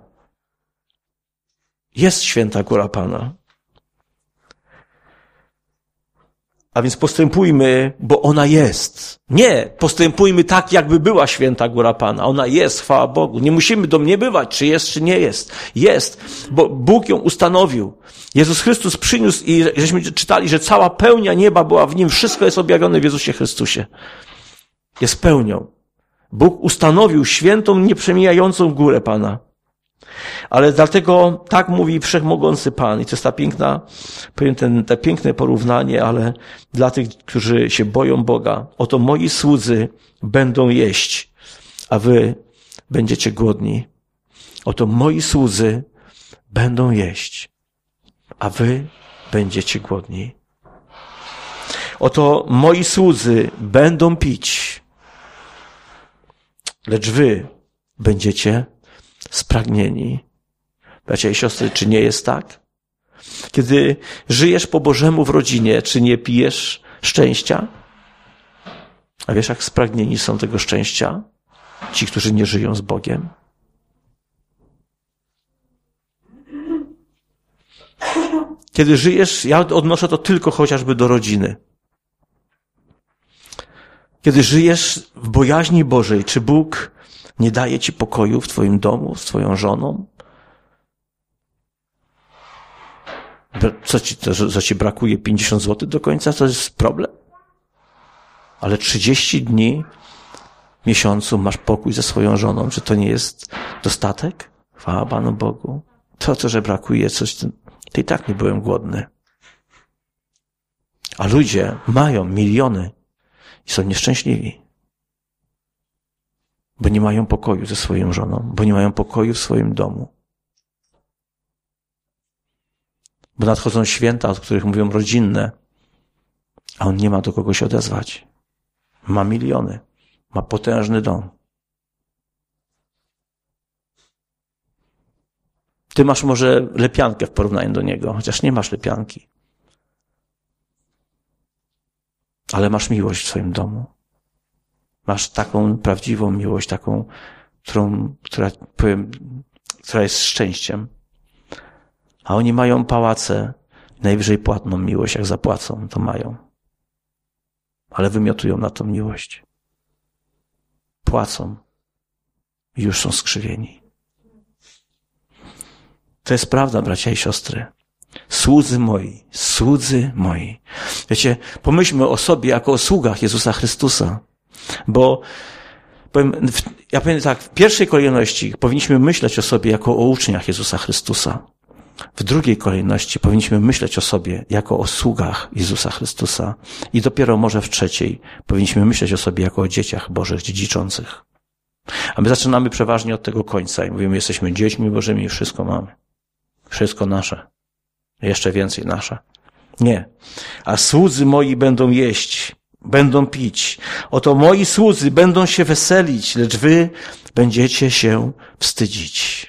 S3: Jest święta góra Pana. A więc postępujmy, bo ona jest. Nie, postępujmy tak, jakby była święta góra Pana. Ona jest, chwała Bogu. Nie musimy domniebywać, czy jest, czy nie jest. Jest, bo Bóg ją ustanowił. Jezus Chrystus przyniósł i żeśmy czytali, że cała pełnia nieba była w Nim. Wszystko jest objawione w Jezusie Chrystusie. Jest pełnią. Bóg ustanowił świętą, nieprzemijającą górę Pana. Ale dlatego tak mówi Wszechmogący Pan. I to jest te piękne porównanie, ale dla tych, którzy się boją Boga. Oto moi słudzy będą jeść, a wy będziecie głodni. Oto moi słudzy będą jeść, a wy będziecie głodni. Oto moi słudzy będą pić, lecz wy będziecie spragnieni. Bracia i siostry, czy nie jest tak? Kiedy żyjesz po Bożemu w rodzinie, czy nie pijesz szczęścia? A wiesz, jak spragnieni są tego szczęścia ci, którzy nie żyją z Bogiem? Kiedy żyjesz, ja odnoszę to tylko chociażby do rodziny. Kiedy żyjesz w bojaźni Bożej, czy Bóg nie daje ci pokoju w twoim domu, z twoją żoną? Co ci brakuje? 50 zł do końca? To jest problem? Ale 30 dni w miesiącu masz pokój ze swoją żoną. Czy to nie jest dostatek? Chwała Panu Bogu. To, że brakuje coś, to i tak nie byłem głodny. A ludzie mają miliony i są nieszczęśliwi. Bo nie mają pokoju ze swoją żoną, bo nie mają pokoju w swoim domu. Bo nadchodzą święta, o których mówią rodzinne, a on nie ma do kogo się odezwać. Ma miliony, ma potężny dom. Ty masz może lepiankę w porównaniu do niego, chociaż nie masz lepianki. Ale masz miłość w swoim domu. Masz taką prawdziwą miłość, taką, która jest szczęściem. A oni mają pałace, najwyżej płatną miłość, jak zapłacą, to mają. Ale wymiotują na tą miłość. Płacą i już są skrzywieni. To jest prawda, bracia i siostry. Słudzy moi. Wiecie, pomyślmy o sobie jako o sługach Jezusa Chrystusa. Bo ja powiem tak, w pierwszej kolejności powinniśmy myśleć o sobie jako o uczniach Jezusa Chrystusa. W drugiej kolejności powinniśmy myśleć o sobie jako o sługach Jezusa Chrystusa. I dopiero może w trzeciej powinniśmy myśleć o sobie jako o dzieciach Bożych, dziedziczących. A my zaczynamy przeważnie od tego końca i mówimy, jesteśmy dziećmi Bożymi i wszystko mamy. Wszystko nasze. Jeszcze więcej nasze. Nie. A słudzy moi będą jeść, będą pić. Oto moi słudzy będą się weselić, lecz wy będziecie się wstydzić.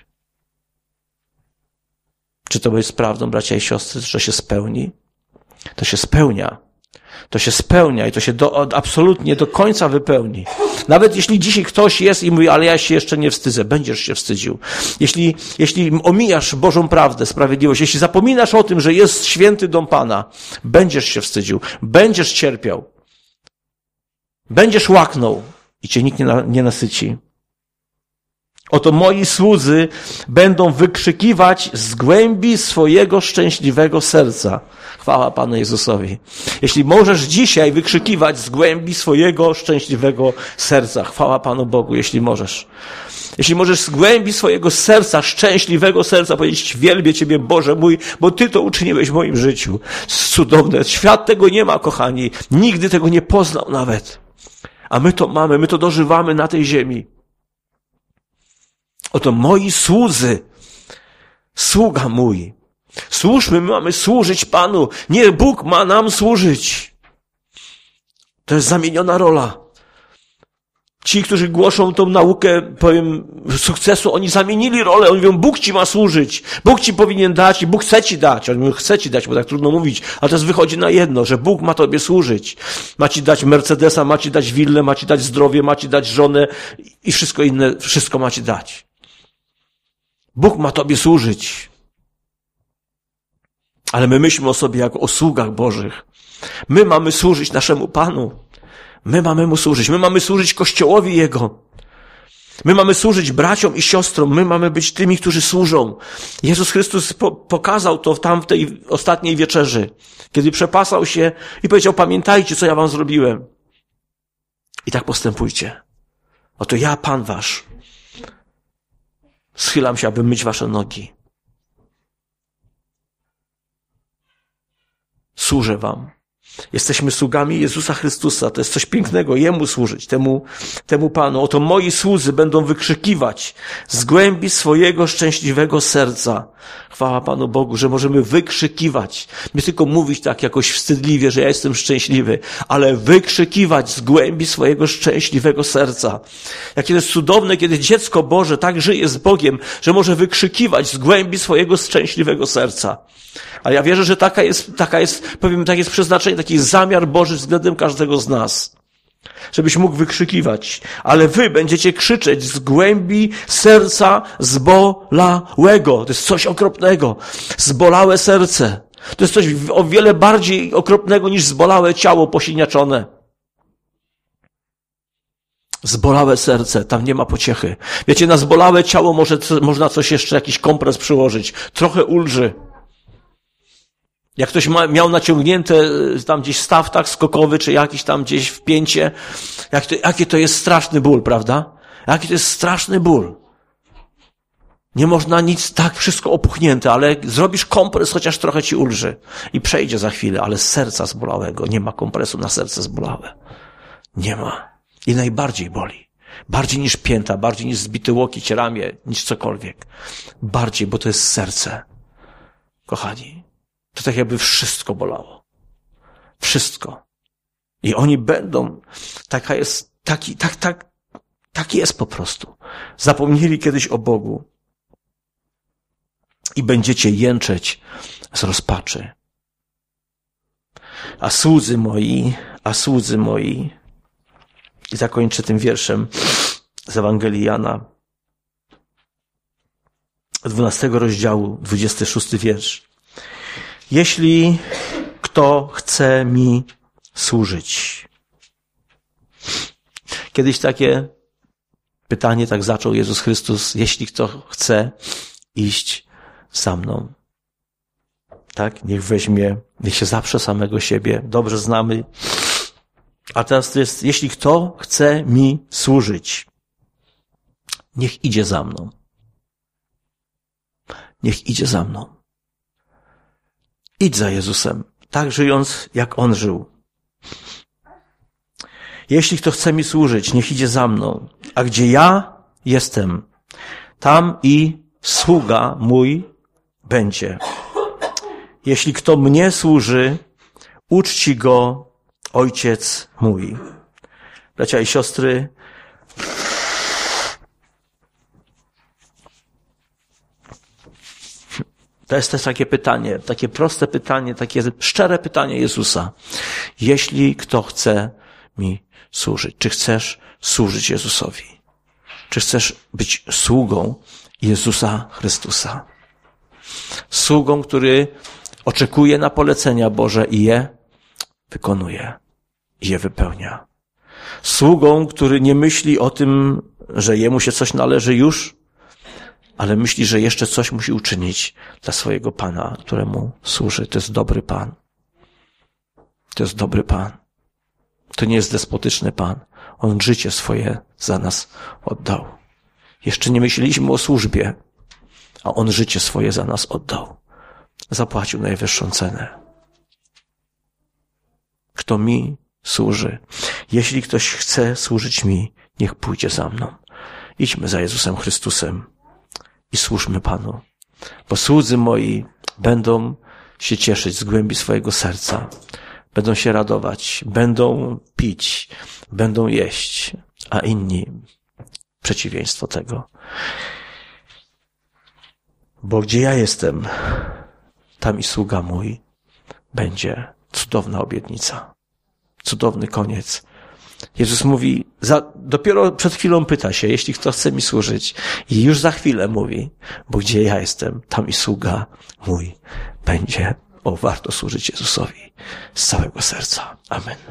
S3: Czy to jest prawdą, bracia i siostry, że się spełni? To się spełnia. To się spełnia i to się absolutnie do końca wypełni. Nawet jeśli dzisiaj ktoś jest i mówi, ale ja się jeszcze nie wstydzę, będziesz się wstydził. Jeśli omijasz Bożą prawdę, sprawiedliwość, jeśli zapominasz o tym, że jest święty dom Pana, będziesz się wstydził, będziesz cierpiał, będziesz łaknął i cię nikt nie nasyci. Oto moi słudzy będą wykrzykiwać z głębi swojego szczęśliwego serca. Chwała Panu Jezusowi. Jeśli możesz dzisiaj wykrzykiwać z głębi swojego szczęśliwego serca. Chwała Panu Bogu, jeśli możesz. Jeśli możesz z głębi swojego serca, szczęśliwego serca powiedzieć, wielbię Ciebie Boże mój, bo Ty to uczyniłeś w moim życiu. Cudowne. Świat tego nie ma, kochani. Nigdy tego nie poznał nawet. A my to mamy, my to dożywamy na tej ziemi. Oto moi słudzy, sługa mój. Służmy, my mamy służyć Panu. Nie Bóg ma nam służyć. To jest zamieniona rola. Ci, którzy głoszą tą naukę, powiem, sukcesu, oni zamienili rolę. Oni mówią, Bóg ci ma służyć. Bóg ci powinien dać i Bóg chce ci dać. Oni mówią, chce ci dać, bo tak trudno mówić. A teraz wychodzi na jedno, że Bóg ma tobie służyć. Ma ci dać Mercedesa, ma ci dać willę, ma ci dać zdrowie, ma ci dać żonę i wszystko inne, wszystko ma ci dać. Bóg ma tobie służyć. Ale my myślimy o sobie jako o sługach Bożych. My mamy służyć naszemu Panu. My mamy Mu służyć. My mamy służyć Kościołowi Jego. My mamy służyć braciom i siostrom. My mamy być tymi, którzy służą. Jezus Chrystus pokazał to tam w tej ostatniej wieczerzy, kiedy przepasał się i powiedział, pamiętajcie, co ja wam zrobiłem. I tak postępujcie. Oto ja, Pan wasz, schylam się, aby myć wasze nogi. Służę wam. Jesteśmy sługami Jezusa Chrystusa. To jest coś pięknego. Jemu służyć, temu Panu. Oto moi słudzy będą wykrzykiwać z głębi swojego szczęśliwego serca. Chwała Panu Bogu, że możemy wykrzykiwać. Nie tylko mówić tak jakoś wstydliwie, że ja jestem szczęśliwy, ale wykrzykiwać z głębi swojego szczęśliwego serca. Jakie to jest cudowne, kiedy dziecko Boże tak żyje z Bogiem, że może wykrzykiwać z głębi swojego szczęśliwego serca. Ale ja wierzę, że taka jest, powiem, tak jest przeznaczenie, taki zamiar Boży względem każdego z nas. Żebyś mógł wykrzykiwać. Ale wy będziecie krzyczeć z głębi serca zbolałego. To jest coś okropnego. Zbolałe serce. To jest coś o wiele bardziej okropnego niż zbolałe ciało posiniaczone. Zbolałe serce, tam nie ma pociechy. Wiecie, na zbolałe ciało można coś jeszcze, jakiś kompres przyłożyć. Trochę ulży. Jak ktoś miał naciągnięte tam gdzieś staw tak skokowy, czy jakiś tam gdzieś wpięcie, jaki to jest straszny ból, prawda? Jaki to jest straszny ból. Nie można nic, tak wszystko opuchnięte, ale zrobisz kompres, chociaż trochę ci ulży. I przejdzie za chwilę, ale z serca zbolałego nie ma kompresu na serce zbolałe. Nie ma. I najbardziej boli. Bardziej niż pięta, bardziej niż zbity łokieć, ramię, niż cokolwiek. Bardziej, bo to jest serce. Kochani. To tak jakby wszystko bolało. Wszystko. I oni będą, taki jest po prostu. Zapomnieli kiedyś o Bogu. I będziecie jęczeć z rozpaczy. A słudzy moi, i zakończę tym wierszem z Ewangelii Jana, 12 rozdziału, 26 wiersz. Jeśli kto chce mi służyć. Kiedyś takie pytanie tak zaczął Jezus Chrystus. Jeśli kto chce iść za mną. Tak? Niech się zaprze samego siebie. Dobrze znamy. A teraz to jest, jeśli kto chce mi służyć. Niech idzie za mną. Niech idzie za mną. Idź za Jezusem, tak żyjąc, jak On żył. Jeśli kto chce mi służyć, niech idzie za mną. A gdzie ja jestem, tam i sługa mój będzie. Jeśli kto mnie służy, uczci go Ojciec mój. Bracia i siostry, To jest też takie pytanie, takie proste pytanie, takie szczere pytanie Jezusa. Jeśli kto chce mi służyć, czy chcesz służyć Jezusowi? Czy chcesz być sługą Jezusa Chrystusa? Sługą, który oczekuje na polecenia Boże i je wykonuje, i je wypełnia. Sługą, który nie myśli o tym, że jemu się coś należy już, ale myśli, że jeszcze coś musi uczynić dla swojego Pana, któremu służy. To jest dobry Pan. To jest dobry Pan. To nie jest despotyczny Pan. On życie swoje za nas oddał. Jeszcze nie myśleliśmy o służbie, a On życie swoje za nas oddał. Zapłacił najwyższą cenę. Kto mi służy? Jeśli ktoś chce służyć mi, niech pójdzie za mną. Idźmy za Jezusem Chrystusem i służmy Panu. Bo słudzy moi będą się cieszyć z głębi swojego serca. Będą się radować, będą pić, będą jeść, a inni przeciwieństwo tego. Bo gdzie ja jestem, tam i sługa mój będzie. Cudowna obietnica. Cudowny koniec. Jezus mówi, dopiero przed chwilą pyta się, jeśli kto chce mi służyć. I już za chwilę mówi, bo gdzie ja jestem, tam i sługa mój będzie. Warto służyć Jezusowi z całego serca. Amen.